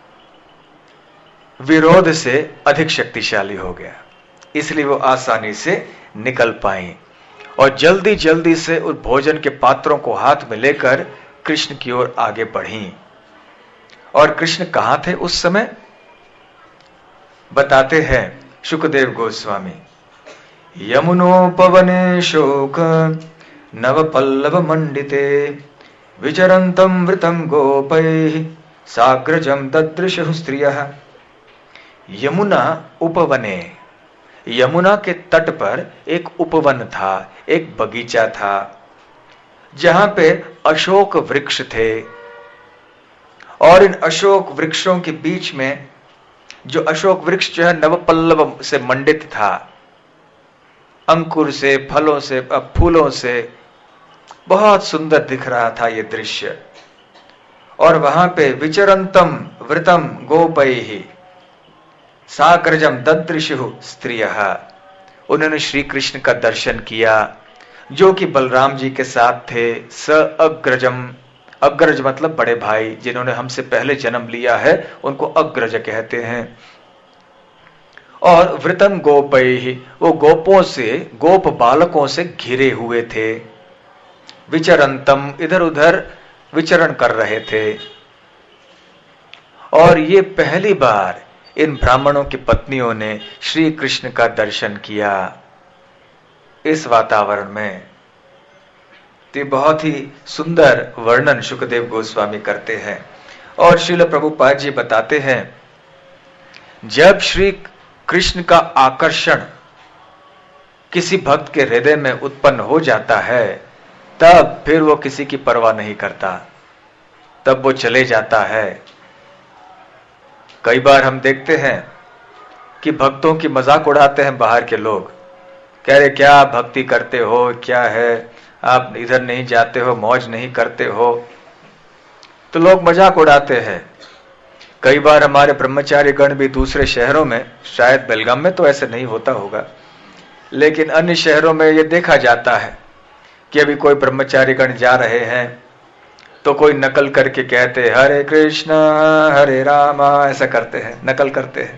विरोध से अधिक शक्तिशाली हो गया, इसलिए वो आसानी से निकल पाई और जल्दी जल्दी से उस भोजन के पात्रों को हाथ में लेकर कृष्ण की ओर आगे बढ़ी। और कृष्ण कहां थे उस समय? बताते हैं शुकदेव गोस्वामी, यमुनोपवने शोक नव पल्लव मंडिते विचरन्तम वृतम गोपैः साग्रजम ददृशुः स्त्रियः। यमुना उपवने, यमुना के तट पर एक उपवन था, एक बगीचा था जहां पे अशोक वृक्ष थे। और इन अशोक वृक्षों के बीच में जो अशोक वृक्ष जो है नवपल्लव से मंडित था, अंकुर से, फलों से, फूलों से बहुत सुंदर दिख रहा था ये दृश्य। और वहां पे विचरंतम वृतम गोपैः साग्रजम ददृशुः स्त्रियः, उन्होंने श्री कृष्ण का दर्शन किया जो कि बलराम जी के साथ थे। स अग्रजम, अग्रज मतलब बड़े भाई, जिन्होंने हमसे पहले जन्म लिया है उनको अग्रज कहते हैं। और वृतम गोपैः, वो गोपों से, गोप बालकों से घिरे हुए थे। विचरंतम, इधर उधर विचरण कर रहे थे। और ये पहली बार इन ब्राह्मणों की पत्नियों ने श्री कृष्ण का दर्शन किया इस वातावरण में। तो बहुत ही सुंदर वर्णन शुकदेव गोस्वामी करते हैं। और श्रील प्रभुपाद जी बताते हैं, जब श्री कृष्ण का आकर्षण किसी भक्त के हृदय में उत्पन्न हो जाता है, तब फिर वो किसी की परवाह नहीं करता, तब वो चले जाता है। कई बार हम देखते हैं कि भक्तों की मजाक उड़ाते हैं बाहर के लोग, कह रहे क्या भक्ति करते हो, क्या है आप इधर नहीं जाते हो, मौज नहीं करते हो, तो लोग मजाक उड़ाते हैं। कई बार हमारे ब्रह्मचारी गण भी दूसरे शहरों में, शायद बेलगाम में तो ऐसे नहीं होता होगा, लेकिन अन्य शहरों में यह देखा जाता है कि अभी कोई ब्रह्मचारी गण जा रहे हैं तो कोई नकल करके कहते हरे कृष्णा हरे रामा, ऐसा करते हैं, नकल करते हैं।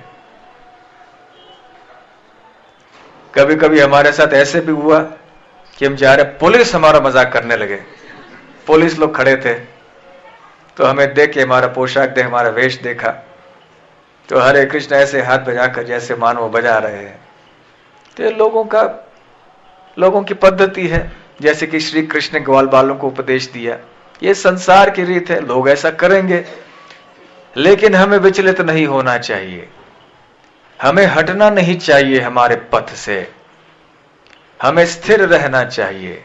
कभी कभी हमारे साथ ऐसे भी हुआ कि हम जा रहे, पुलिस हमारा मजाक करने लगे। पुलिस लोग खड़े थे तो हमें देख के, हमारा पोशाक देख, हमारा वेश देखा तो हरे कृष्ण ऐसे हाथ बजाकर जैसे मान वो बजा रहे हैं। तो ये लोगों की पद्धति है, जैसे कि श्री कृष्ण ने ग्वाल बालों को उपदेश दिया, ये संसार की रीत है, लोग ऐसा करेंगे। लेकिन हमें विचलित नहीं होना चाहिए, हमें हटना नहीं चाहिए हमारे पथ से, हमें स्थिर रहना चाहिए।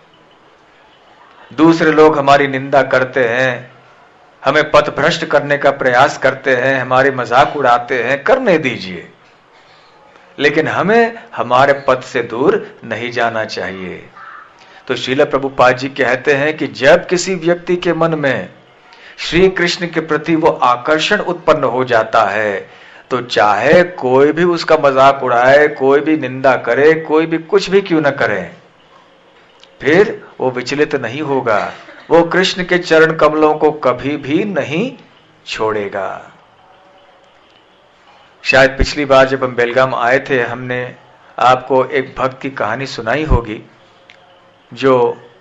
दूसरे लोग हमारी निंदा करते हैं, हमें पथ भ्रष्ट करने का प्रयास करते हैं, हमारी मजाक उड़ाते हैं, करने दीजिए, लेकिन हमें हमारे पथ से दूर नहीं जाना चाहिए। तो श्रील प्रभुपाद जी कहते हैं कि जब किसी व्यक्ति के मन में श्री कृष्ण के प्रति वो आकर्षण उत्पन्न हो जाता है, तो चाहे कोई भी उसका मजाक उड़ाए, कोई भी निंदा करे, कोई भी कुछ भी क्यों न करे, फिर वो विचलित नहीं होगा, वो कृष्ण के चरण कमलों को कभी भी नहीं छोड़ेगा। शायद पिछली बार जब हम बेलगाम आए थे, हमने आपको एक भक्त की कहानी सुनाई होगी जो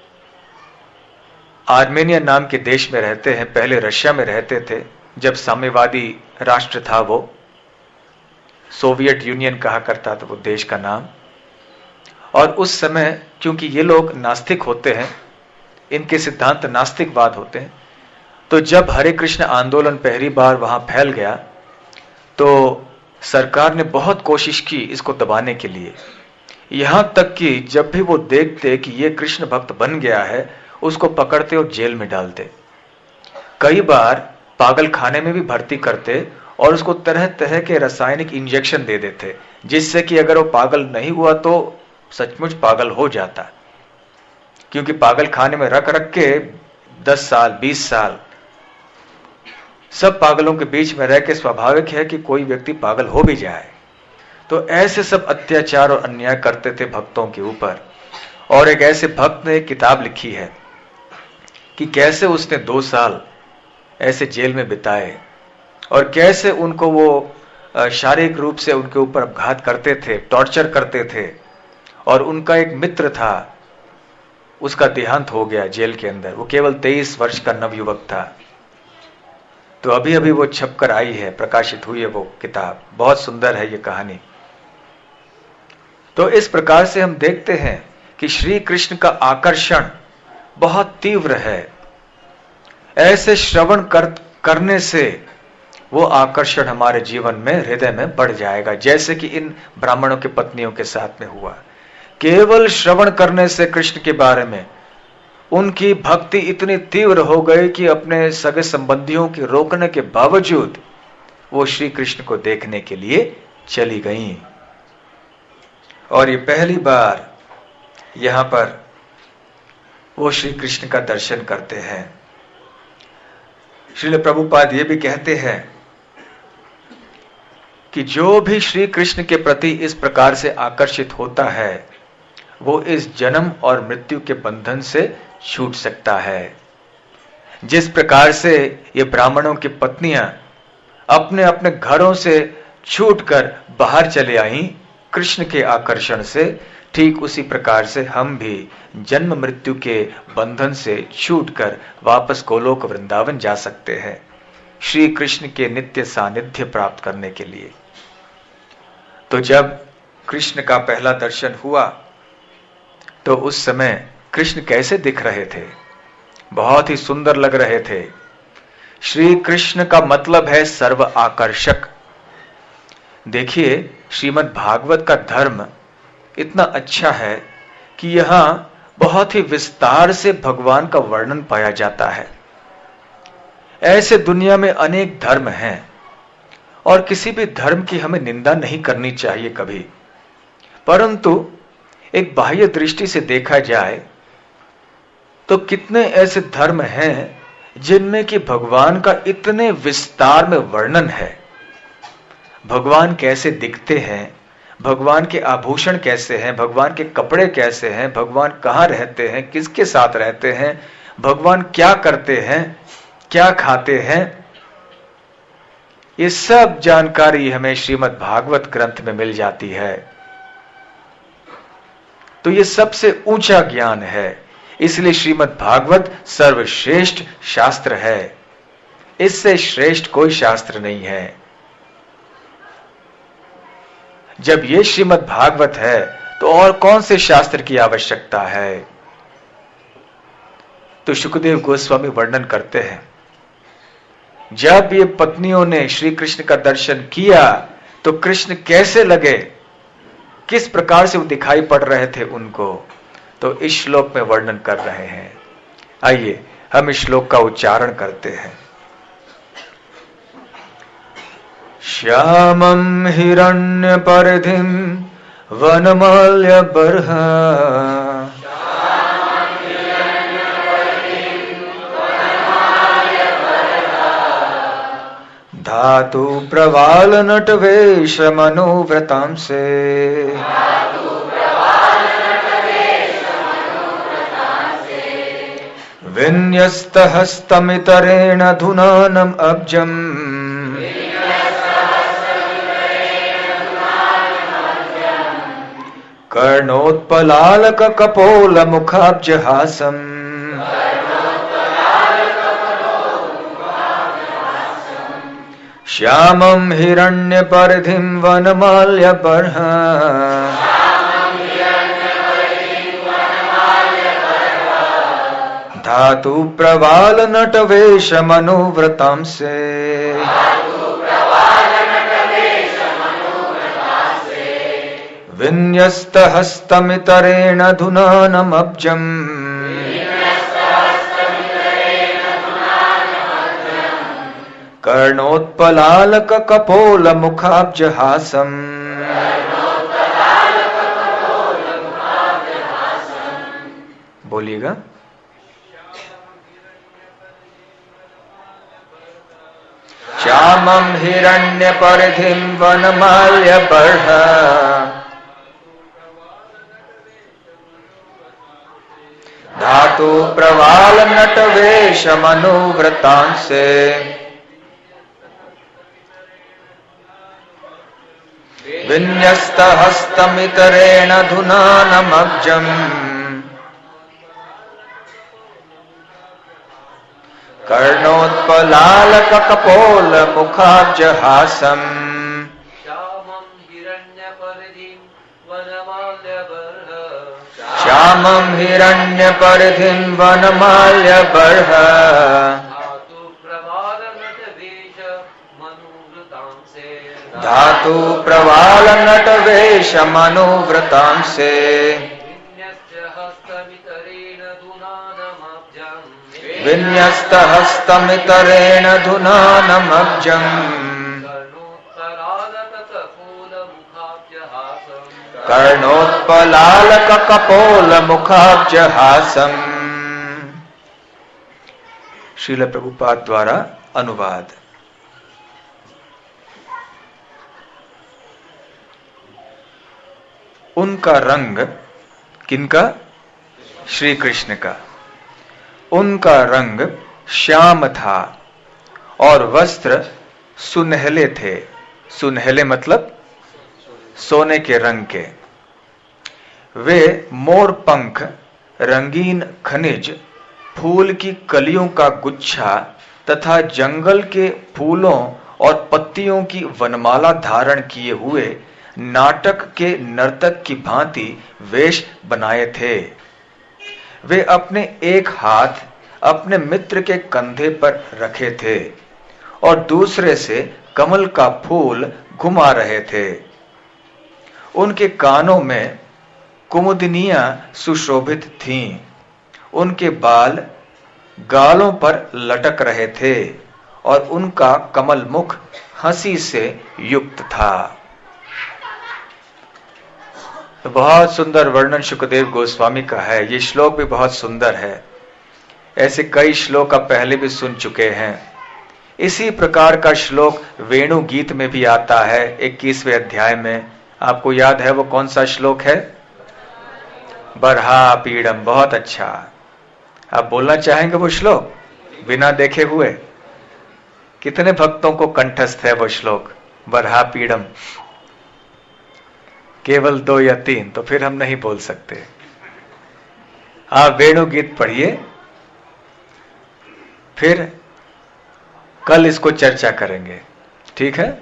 आर्मेनिया नाम के देश में रहते हैं, पहले रशिया में रहते थे जब साम्यवादी राष्ट्र था, वो सोवियत यूनियन कहा करता था वो देश का नाम। और उस समय क्योंकि ये लोग नास्तिक होते हैं, इनके सिद्धांत नास्तिकवाद होते हैं, तो जब हरे कृष्ण आंदोलन पहली बार वहां फैल गया तो सरकार ने बहुत कोशिश की इसको दबाने के लिए, यहां तक कि जब भी वो देखते कि ये कृष्ण भक्त बन गया है, उसको पकड़ते और जेल में डालते, कई बार पागल खाने में भी भर्ती करते और उसको तरह तरह के रासायनिक इंजेक्शन दे देते, जिससे कि अगर वो पागल नहीं हुआ तो सचमुच पागल हो जाता। क्योंकि पागल खाने में रख रख के 10 साल 20 साल सब पागलों के बीच में रह के स्वाभाविक है कि कोई व्यक्ति पागल हो भी जाए। तो ऐसे सब अत्याचार और अन्याय करते थे भक्तों के ऊपर। और एक ऐसे भक्त ने एक किताब लिखी है कि कैसे उसने 2 साल ऐसे जेल में बिताए और कैसे उनको वो शारीरिक रूप से उनके ऊपर अपघात करते थे, टॉर्चर करते थे। और उनका एक मित्र था, उसका देहांत हो गया जेल के अंदर। वो केवल 23 वर्ष का नवयुवक था। तो अभी अभी वो छपकर आई है, प्रकाशित हुई है वो किताब। बहुत सुंदर है ये कहानी। तो इस प्रकार से हम देखते हैं कि श्री कृष्ण का आकर्षण बहुत तीव्र है। ऐसे श्रवण करने से वो आकर्षण हमारे जीवन में, हृदय में बढ़ जाएगा, जैसे कि इन ब्राह्मणों की पत्नियों के साथ में हुआ। केवल श्रवण करने से कृष्ण के बारे में उनकी भक्ति इतनी तीव्र हो गई कि अपने सगे संबंधियों के रोकने के बावजूद वो श्री कृष्ण को देखने के लिए चली गईं। और ये पहली बार यहां पर वो श्री कृष्ण का दर्शन करते हैं। श्रील प्रभुपाद ये भी कहते हैं कि जो भी श्री कृष्ण के प्रति इस प्रकार से आकर्षित होता है वो इस जन्म और मृत्यु के बंधन से छूट सकता है। जिस प्रकार से ये ब्राह्मणों की पत्नियां अपने अपने घरों से छूटकर बाहर चले आईं कृष्ण के आकर्षण से, ठीक उसी प्रकार से हम भी जन्म मृत्यु के बंधन से छूटकर वापस गोलोक वृंदावन जा सकते हैं श्री कृष्ण के नित्य सानिध्य प्राप्त करने के लिए। तो जब कृष्ण का पहला दर्शन हुआ तो उस समय कृष्ण कैसे दिख रहे थे? बहुत ही सुंदर लग रहे थे। श्री कृष्ण का मतलब है सर्व आकर्षक। देखिए, श्रीमद् भागवत का धर्म इतना अच्छा है कि यहां बहुत ही विस्तार से भगवान का वर्णन पाया जाता है। ऐसे दुनिया में अनेक धर्म हैं और किसी भी धर्म की हमें निंदा नहीं करनी चाहिए कभी, परंतु एक बाह्य दृष्टि से देखा जाए तो कितने ऐसे धर्म हैं जिनमें कि भगवान का इतने विस्तार में वर्णन है। भगवान कैसे दिखते हैं, भगवान के आभूषण कैसे हैं, भगवान के कपड़े कैसे हैं, भगवान कहां रहते हैं, किसके साथ रहते हैं, भगवान क्या करते हैं, क्या खाते हैं, ये सब जानकारी हमें श्रीमद् भागवत ग्रंथ में मिल जाती है। तो ये सबसे ऊंचा ज्ञान है, इसलिए श्रीमद् भागवत सर्वश्रेष्ठ शास्त्र है। इससे श्रेष्ठ कोई शास्त्र नहीं है। जब ये श्रीमद् भागवत है तो और कौन से शास्त्र की आवश्यकता है? तो शुकदेव गोस्वामी वर्णन करते हैं, जब ये पत्नियों ने श्री कृष्ण का दर्शन किया तो कृष्ण कैसे लगे, किस प्रकार से वो दिखाई पड़ रहे थे उनको, तो इस श्लोक में वर्णन कर रहे हैं। आइए हम इस श्लोक का उच्चारण करते हैं। श्यामं हिरण्यपर्धिं वनमाल्यबर्हा धातु प्रवाल नटवेश मनोव्रतां से विन्यस्त हस्तमितरेण धुनानम अब्जम कर्णोत्पलालक कपोल मुखाब्जहासम श्यामं हिरण्यपर्धिं वनमाल्यबर्हा धातु प्रवाल नटवेश मनोव्रतां से विन्यस्त हस्तमितरेण धुनानमब्जम कर्णोत्पलालक कपोल मुखाब्जहासम। बोलिएगा। श्यामं हिरण्यपरिधिं वनमाल्यबर्ह। धातु प्रवाल नटवेशमनुव्रतांसे। विन्यस्तहस्तमितरेण धुनानमब्जम्। कर्णोत्पलालक कपोल मुखाब्जहासम्। श्यामं हिरण्यपरिधिं वनमाल्यबर्ह। श्यामं हिरण्यपरिधिं वनमाल्यबर्ह। धातु प्रवाल नटवेशमनुव्रतांसे। धातु प्रवाल नटवेशमनुव्रतांसे। विन्यस्तहस्तमितरेण धुनानमब्जम्। कर्णोत्पलालक कपोल मुखाब्जहासम्। श्रील प्रभुपाद द्वारा अनुवाद। उनका रंग, किनका? श्री कृष्ण का। उनका रंग श्याम था और वस्त्र सुनहले थे। सुनहले मतलब सोने के रंग के। वे मोर पंख, रंगीन खनिज, फूल की कलियों का गुच्छा तथा जंगल के फूलों और पत्तियों की वनमाला धारण किए हुए नाटक के नर्तक की भांति वेश बनाए थे। वे अपने एक हाथ अपने मित्र के कंधे पर रखे थे और दूसरे से कमल का फूल घुमा रहे थे। उनके कानों में कुमुदिनियां सुशोभित थीं। उनके बाल गालों पर लटक रहे थे और उनका कमल मुख हंसी से युक्त था। बहुत सुंदर वर्णन शुकदेव गोस्वामी का है। ये श्लोक भी बहुत सुंदर है। ऐसे कई श्लोक आप पहले भी सुन चुके हैं। इसी प्रकार का श्लोक वेणु गीत में भी आता है 21वें अध्याय में। आपको याद है वो कौन सा श्लोक है? बरहा पीड़म। बहुत अच्छा। आप बोलना चाहेंगे वो श्लोक बिना देखे हुए? कितने भक्तों को कंठस्थ है वो श्लोक बरहा पीड़म? केवल 2 या 3। तो फिर हम नहीं बोल सकते। आप वेणु गीत पढ़िए, फिर कल इसको चर्चा करेंगे, ठीक है?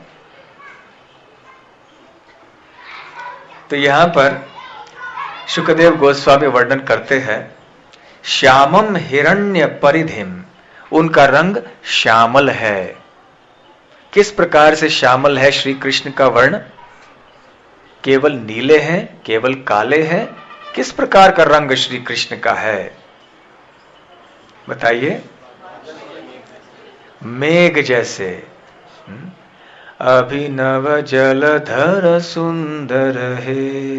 तो यहां पर शुकदेव गोस्वामी वर्णन करते हैं श्यामम हिरण्य परिधिम। उनका रंग श्यामल है। किस प्रकार से श्यामल है श्री कृष्ण का वर्ण? केवल नीले हैं, केवल काले हैं? किस प्रकार का रंग श्री कृष्ण का है बताइए? मेघ जैसे। अभिनव जलधर सुंदर है।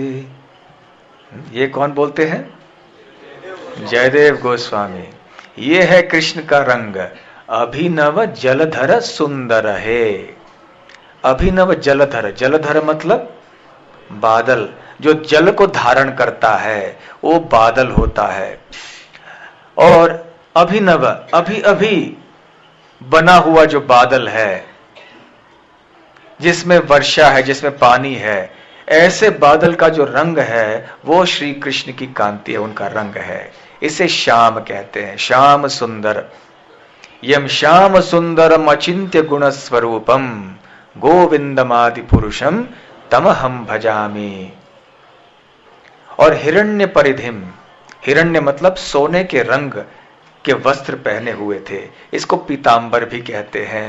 ये कौन बोलते हैं? जयदेव गोस्वामी। ये है कृष्ण का रंग। अभिनव जलधर सुंदर है। अभिनव जलधर, जलधर मतलब बादल। जो जल को धारण करता है वो बादल होता है। और अभिनव, अभी अभी बना हुआ जो बादल है, जिसमें वर्षा है, जिसमें पानी है, ऐसे बादल का जो रंग है वो श्री कृष्ण की कांति है, उनका रंग है। इसे श्याम कहते हैं, श्याम सुंदर। यम श्याम सुंदरम अचिंत्य गुण स्वरूपम गोविंदमादि पुरुषम तमहम भजामि। और हिरण्य परिधिम, हिरण्य मतलब सोने के रंग के वस्त्र पहने हुए थे। इसको पीतांबर भी कहते हैं।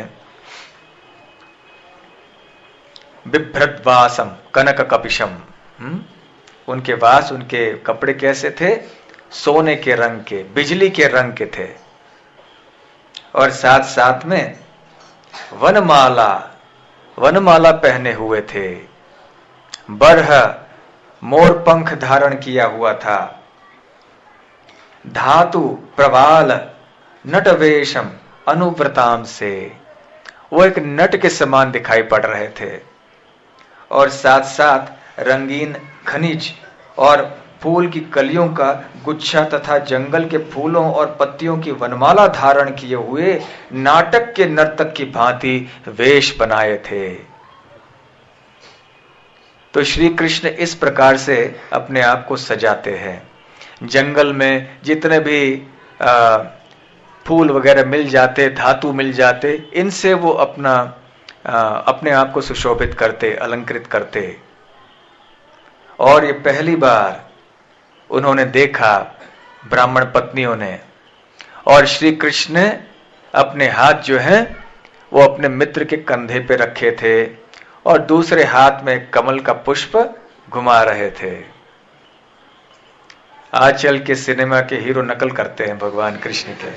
बिभ्रद्वासम कनक कपिशम। उनके वास, उनके कपड़े कैसे थे? सोने के रंग के, बिजली के रंग के थे। और साथ साथ में वनमाला पहने हुए थे, बरह मोर पंख धारण किया हुआ था, धातु प्रवाल नटवेशम अनुव्रताम से, वो एक नट के समान दिखाई पड़ रहे थे। और साथ साथ रंगीन खनिज और फूल की कलियों का गुच्छा तथा जंगल के फूलों और पत्तियों की वनमाला धारण किए हुए नाटक के नर्तक की भांति वेश बनाए थे। तो श्री कृष्ण इस प्रकार से अपने आप को सजाते हैं। जंगल में जितने भी फूल वगैरह मिल जाते, धातु मिल जाते, इनसे वो अपने आप को सुशोभित करते, अलंकृत करते। और ये पहली बार उन्होंने देखा ब्राह्मण पत्नियों ने, और श्री कृष्ण ने अपने हाथ जो हैं वो अपने मित्र के कंधे पे रखे थे और दूसरे हाथ में कमल का पुष्प घुमा रहे थे। आजकल के सिनेमा के हीरो नकल करते हैं भगवान कृष्ण के,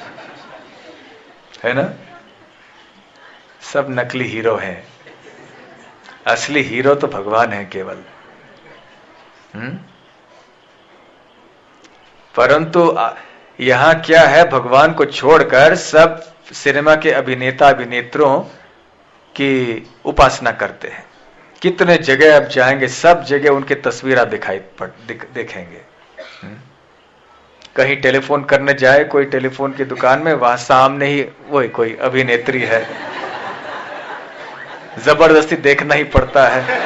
है ना? सब नकली हीरो हैं, असली हीरो तो भगवान है केवल। परंतु यहां क्या है, भगवान को छोड़कर सब सिनेमा के अभिनेता अभिनेत्रों की उपासना करते हैं। कितने जगह अब जाएंगे, सब जगह उनकी तस्वीर आप देखेंगे। कहीं टेलीफोन करने जाए कोई टेलीफोन की दुकान में, वहां सामने ही वही कोई अभिनेत्री है, जबरदस्ती देखना ही पड़ता है।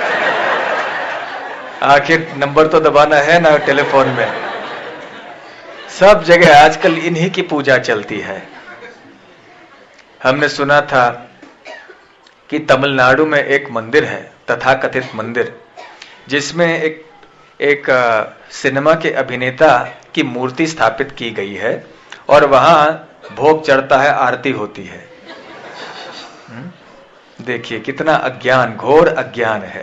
आखिर नंबर तो दबाना है ना टेलीफोन में। सब जगह आजकल इन्हीं की पूजा चलती है। हमने सुना था कि तमिलनाडु में एक मंदिर है, तथाकथित मंदिर, जिसमें एक सिनेमा के अभिनेता की मूर्ति स्थापित की गई है और वहां भोग चढ़ता है, आरती होती है। देखिए कितना अज्ञान, घोर अज्ञान है।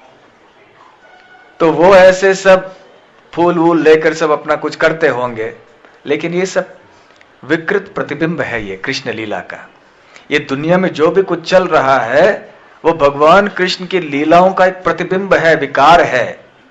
तो वो ऐसे सब फूल वूल लेकर सब अपना कुछ करते होंगे, लेकिन ये सब विकृत प्रतिबिंब है ये कृष्ण लीला का। ये दुनिया में जो भी कुछ चल रहा है वो भगवान कृष्ण की लीलाओं का एक प्रतिबिंब है, विकार है।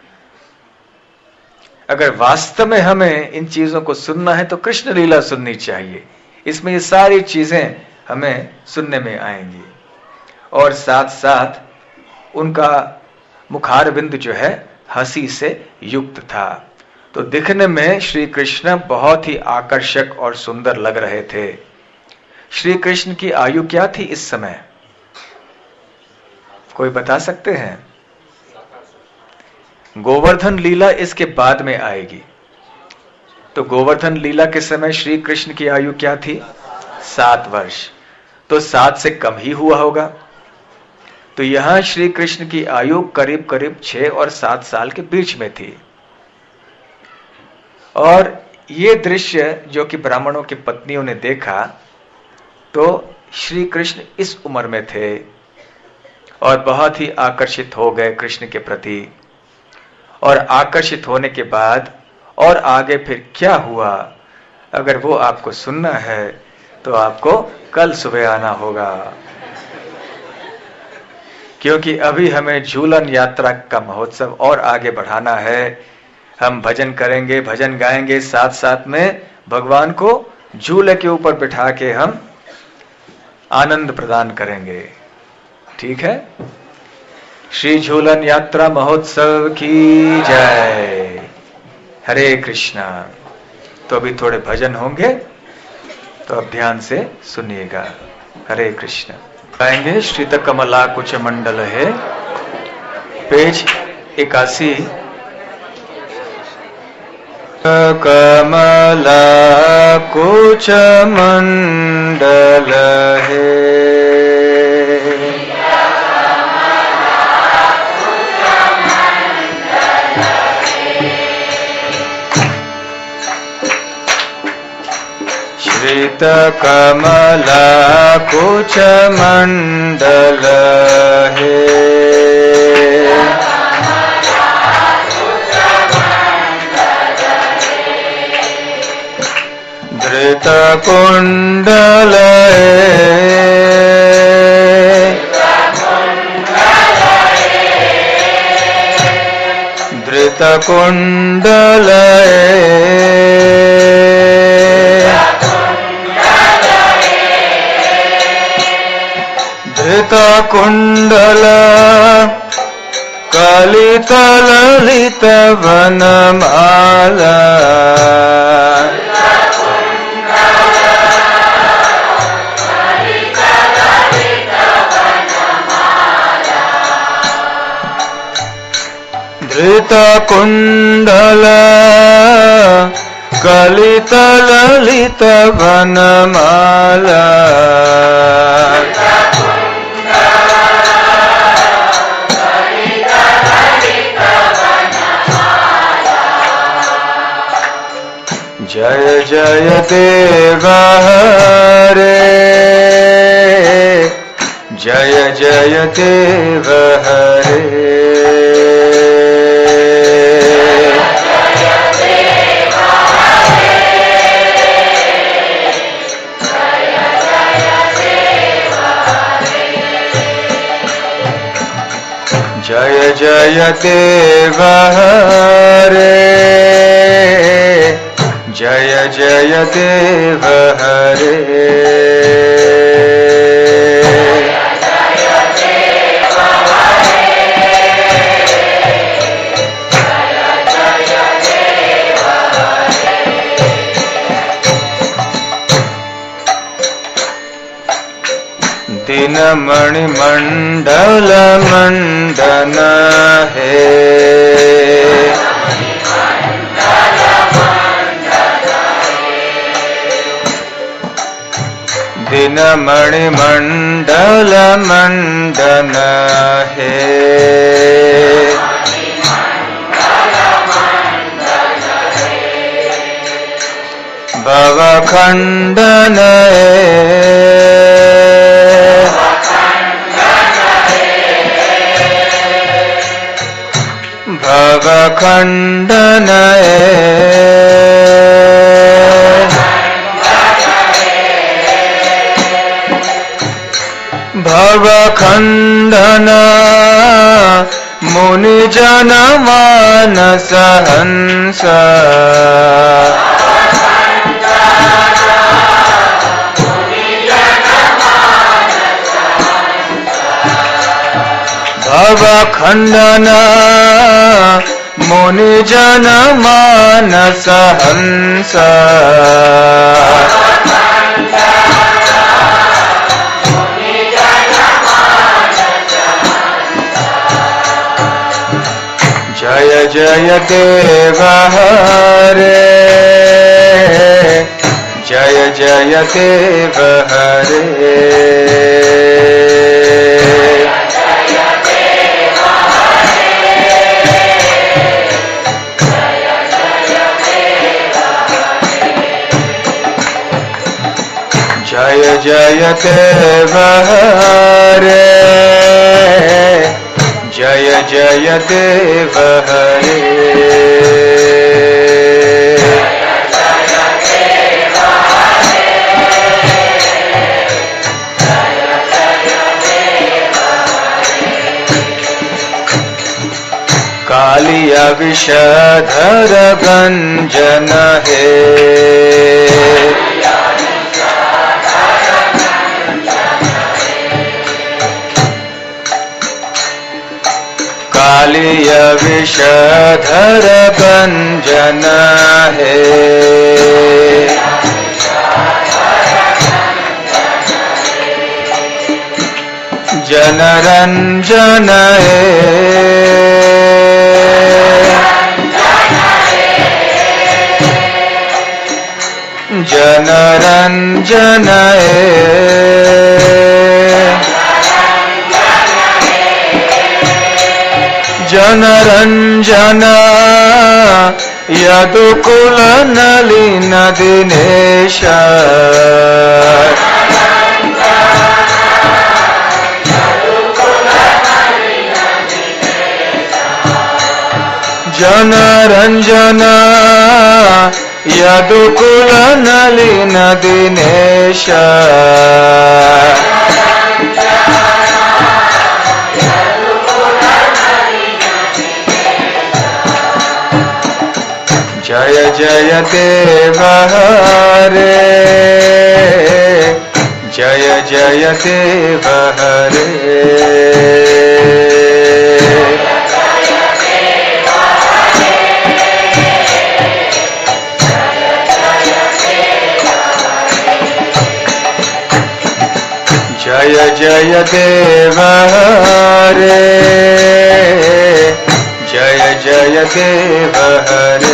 अगर वास्तव में हमें इन चीजों को सुनना है तो कृष्ण लीला सुननी चाहिए। इसमें ये सारी चीजें हमें सुनने में आएंगी। और साथ साथ उनका मुखारविंद जो है हंसी से युक्त था। तो दिखने में श्री कृष्ण बहुत ही आकर्षक और सुंदर लग रहे थे। श्री कृष्ण की आयु क्या थी इस समय? कोई बता सकते हैं? गोवर्धन लीला इसके बाद में आएगी। तो गोवर्धन लीला के समय श्री कृष्ण की आयु क्या थी? 7 वर्ष। तो 7 से कम ही हुआ होगा। तो यहां श्री कृष्ण की आयु करीब करीब 6 और 7 साल के बीच में थी। और ये दृश्य जो कि ब्राह्मणों की पत्नियों ने देखा, तो श्री कृष्ण इस उम्र में थे और बहुत ही आकर्षित हो गए कृष्ण के प्रति। और आकर्षित होने के बाद और आगे फिर क्या हुआ, अगर वो आपको सुनना है तो आपको कल सुबह आना होगा, क्योंकि अभी हमें झूलन यात्रा का महोत्सव और आगे बढ़ाना है। हम भजन करेंगे, भजन गाएंगे, साथ साथ में भगवान को झूले के ऊपर बिठा के हम आनंद प्रदान करेंगे। ठीक है? श्री झूलन यात्रा महोत्सव की जय। हरे कृष्णा। तो अभी थोड़े भजन होंगे, तो अब ध्यान से सुनिएगा। हरे कृष्ण। गाएंगे श्रीत कमला कुच मंडल है, पेज 81। कमला कुच मंडल है, श्रीत कमला कुच मंडल है, धृत कुंडल है, धृतकुण्डल कलितललितवनमाला धृतकुण्डल कलितललितवनमाला जय जय देव हरे जय जय देव हरे जय जय देव हरे जय जय देव हरे दिनमणि मंडल मंडन है दिनमणि मंडल मंडन है भवखंडन भवखंडन भवखंडन मुनिजन मानस हंस भवखंडन मुनिजन मानस हंस जय जय देव हरे जय जय देव हरे जय जय देव हरे जय जय देव हरे कालिया विषधर गंजन है कालिय विषधर गंजन है जनरंजन है जनरंजन है जनरंजन यदुकुल नलिन दिनेश जनरंजन यदुकुल नलिन दिनेश जय देव हरे जय जय देव हरे जय जय देव हरे जय जय देव हरे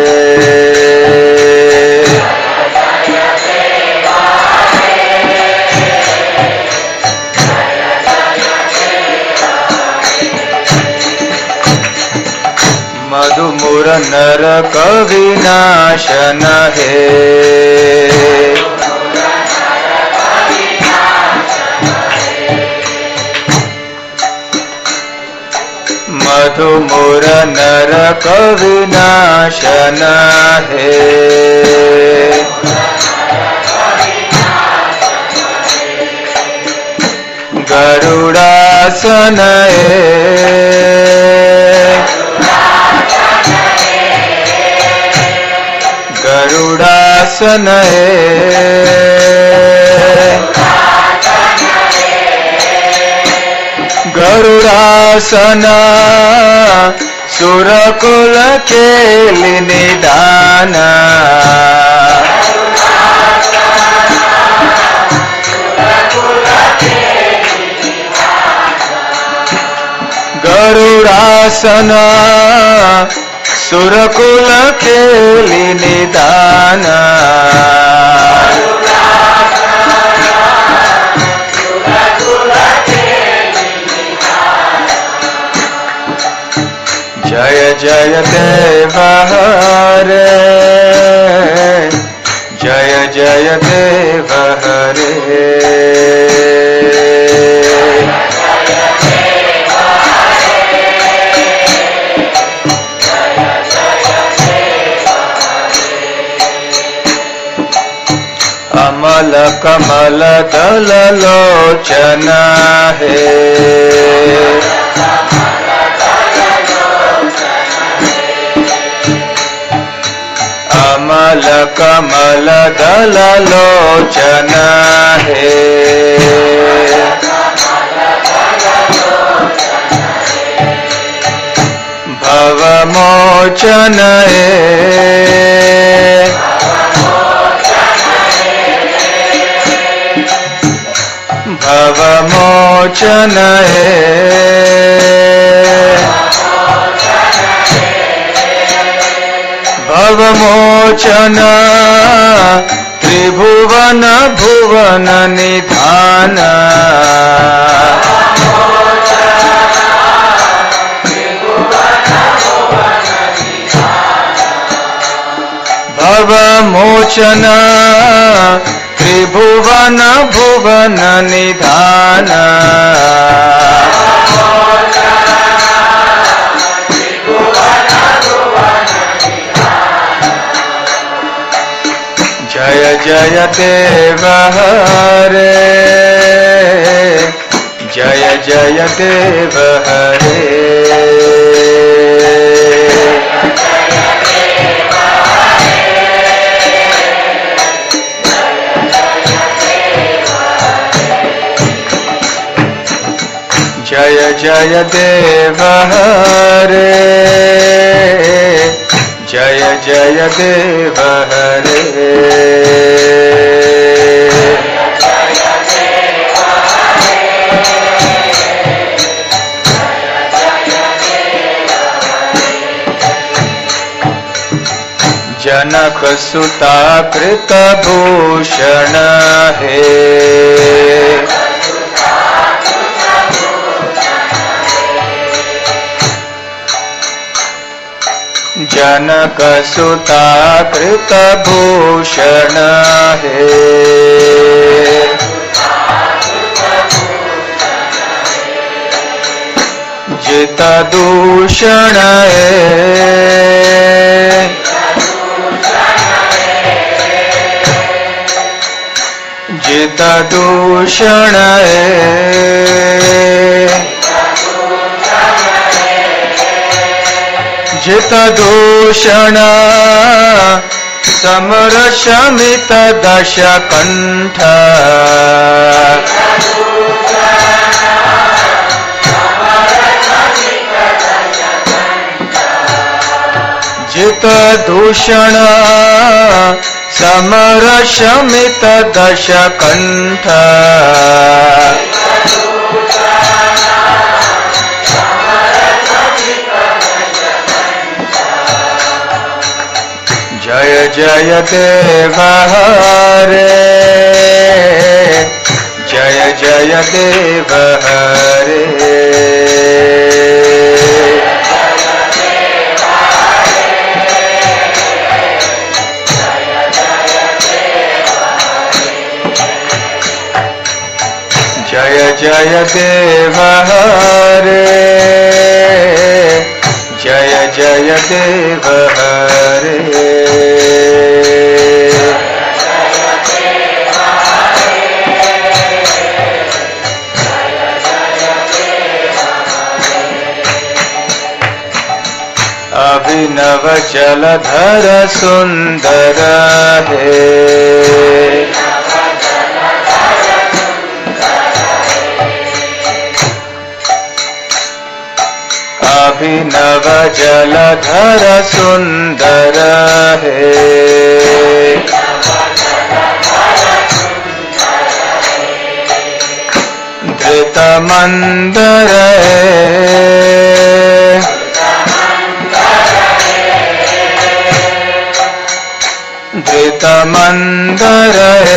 मधुमुर नर कविनाशन है मधुमुर नर कविनाशन है गरुड़ासन गरुड़ासन गरुड़ासन सुरकुल केलि निदान गरुड़ासन सुरकुल केलि निदान जय जय देव हरे जय जय देव हरे अमल कमल दल लोचन है अमल कमल दल लोचन है भव मोचन भव मोचन भव मोचन त्रिभुवन भुवन निधान भव मोचन त्रिभुवन भुवन निधान जय जय देव हरे जय जय देव हरे जय जय देव हरे जय जय देव हरे जनक सुता कृत भूषण है जनक सुता कृत भूषण है जित दूषण जित दूषण जितदूषण समरशमित दशकण्ठ जितदूषण समरशमित दशकण्ठ जय जय देव हरे जय जय देव हरे जय जय देव हरे जय जय देव हरे अभिनव जलधर सुंदर है अभिनव जलधर सुंदर है धृत मंदर धृत मंदर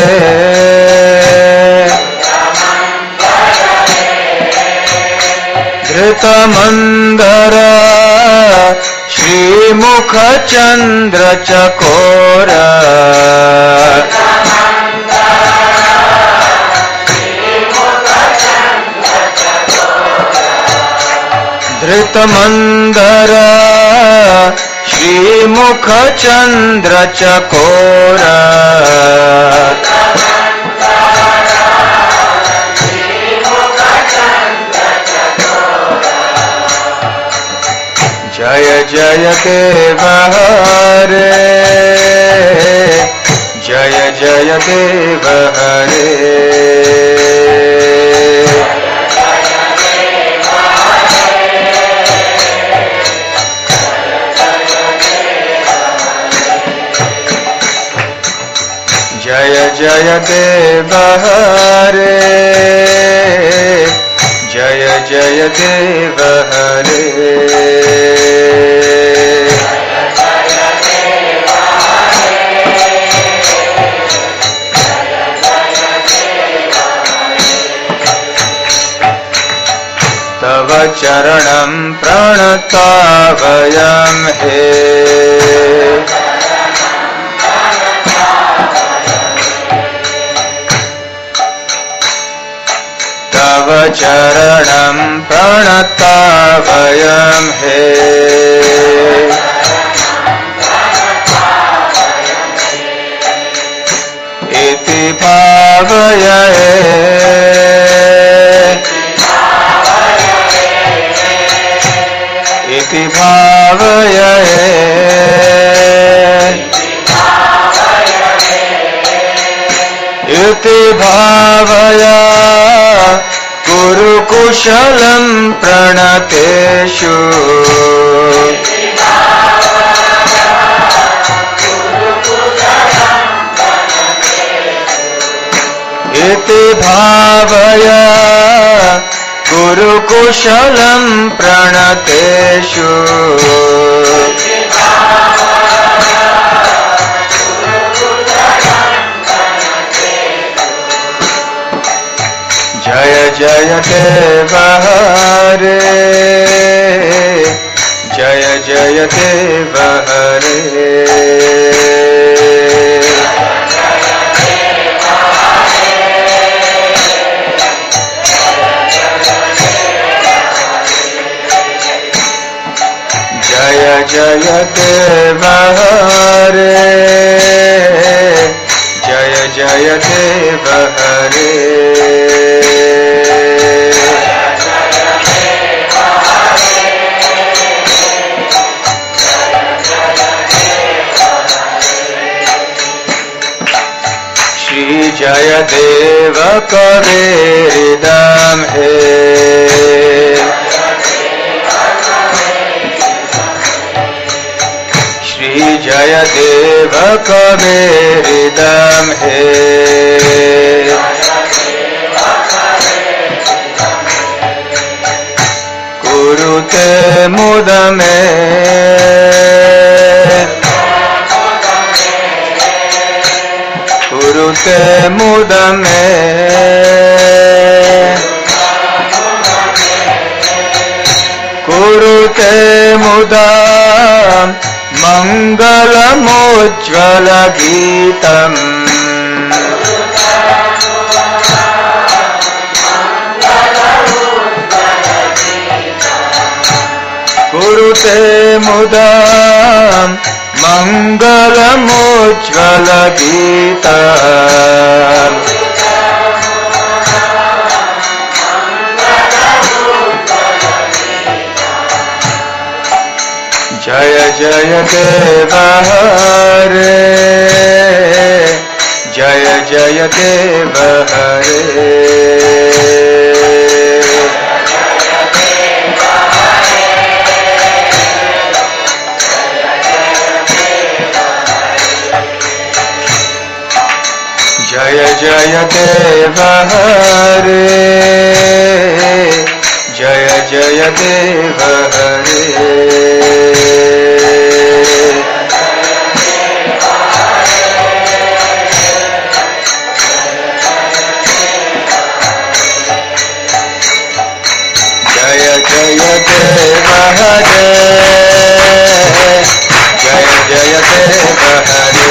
धृत मंदर श्रीमुख चंद्र चकोर धृत मंदर श्रीमुख चंद्र चकोर जय जय देव हरे जय जय देव हरे जय जय देव हरे जय जय देव हरे तव चरणं प्रणतावयं हे तव चरणं प्रणतावयं हे इति भावये इति भावये इति भावया कुरु कुशलं प्रणतेषु इति भावया कुरु कुशलं प्रणतेषु जय जय देव हरे जय जय देव हरे जय जय देव हरे जय जय देव हरे जयदेव कबीरदम हे श्री जयदेव कबीरदम हे कुरुते मुदमे कुरुते मुदमे कुरुते मुदम मंगलमुज्ज्वल गीतम् कुरुते मुदम मंगलमुज्ज्वल गीतम् जय जय देव हरे जय जय देव हरे जय जय देव हरे जय जय देव हरे जय जय देव हरे जय जय देव हरे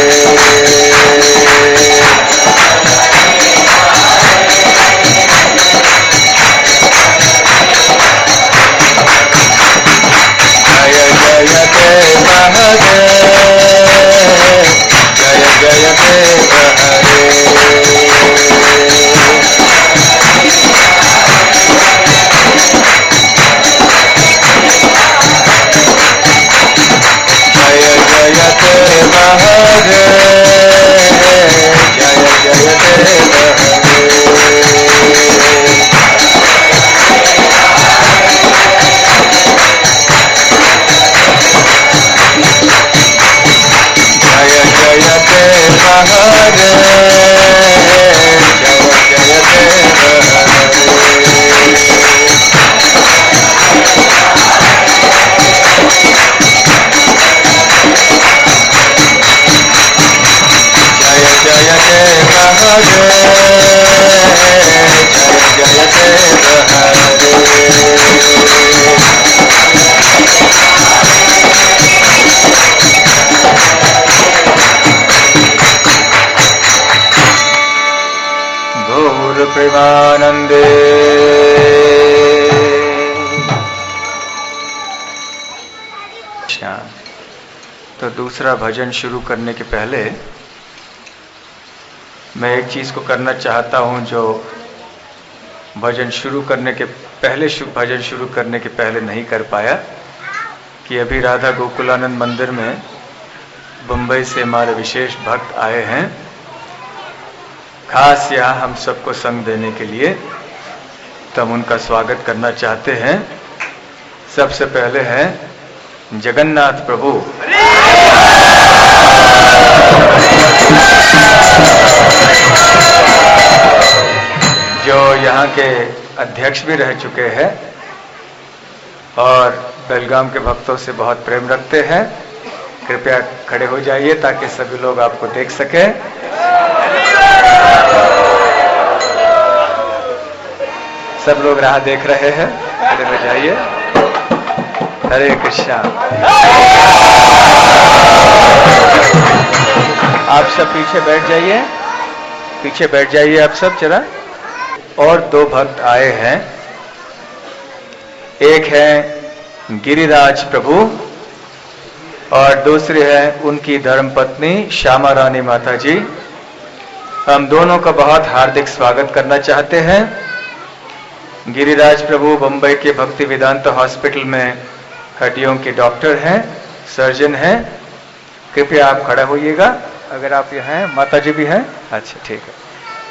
प्रेमानंदे तो दूसरा भजन शुरू करने के पहले मैं एक चीज को करना चाहता हूं जो भजन शुरू करने के पहले नहीं कर पाया कि अभी राधा गोकुलानंद मंदिर में बंबई से हमारे विशेष भक्त आए हैं खास यहाँ हम सबको संग देने के लिए, तो हम उनका स्वागत करना चाहते हैं। सबसे पहले हैं जगन्नाथ प्रभु, जो यहाँ के अध्यक्ष भी रह चुके हैं और बेलगाम के भक्तों से बहुत प्रेम रखते हैं। कृपया खड़े हो जाइए ताकि सभी लोग आपको देख सकें। सब लोग राह देख रहे हैं, खड़े हो जाइए। हरे कृष्णा। आप सब पीछे बैठ जाइए आप सब जरा। और दो भक्त आए हैं, एक है गिरिराज प्रभु और दूसरे है उनकी धर्मपत्नी श्यामा रानी माता जी। हम दोनों का बहुत हार्दिक स्वागत करना चाहते हैं। गिरिराज प्रभु बंबई के भक्ति वेदांत हॉस्पिटल में हड्डियों के डॉक्टर हैं, सर्जन हैं। कृपया आप खड़ा होइएगा अगर आप यहाँ हैं। माता जी भी हैं? अच्छा ठीक है।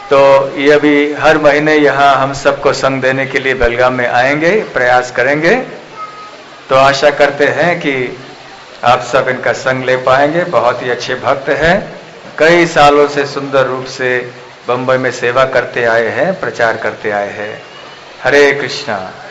तो ये भी हर महीने यहाँ हम सबको संग देने के लिए बेलगाम में आएंगे, प्रयास करेंगे। तो आशा करते हैं कि आप सब इनका संग ले पाएंगे। बहुत ही अच्छे भक्त हैं, कई सालों से सुंदर रूप से बम्बई में सेवा करते आए हैं, प्रचार करते आए हैं। हरे कृष्णा।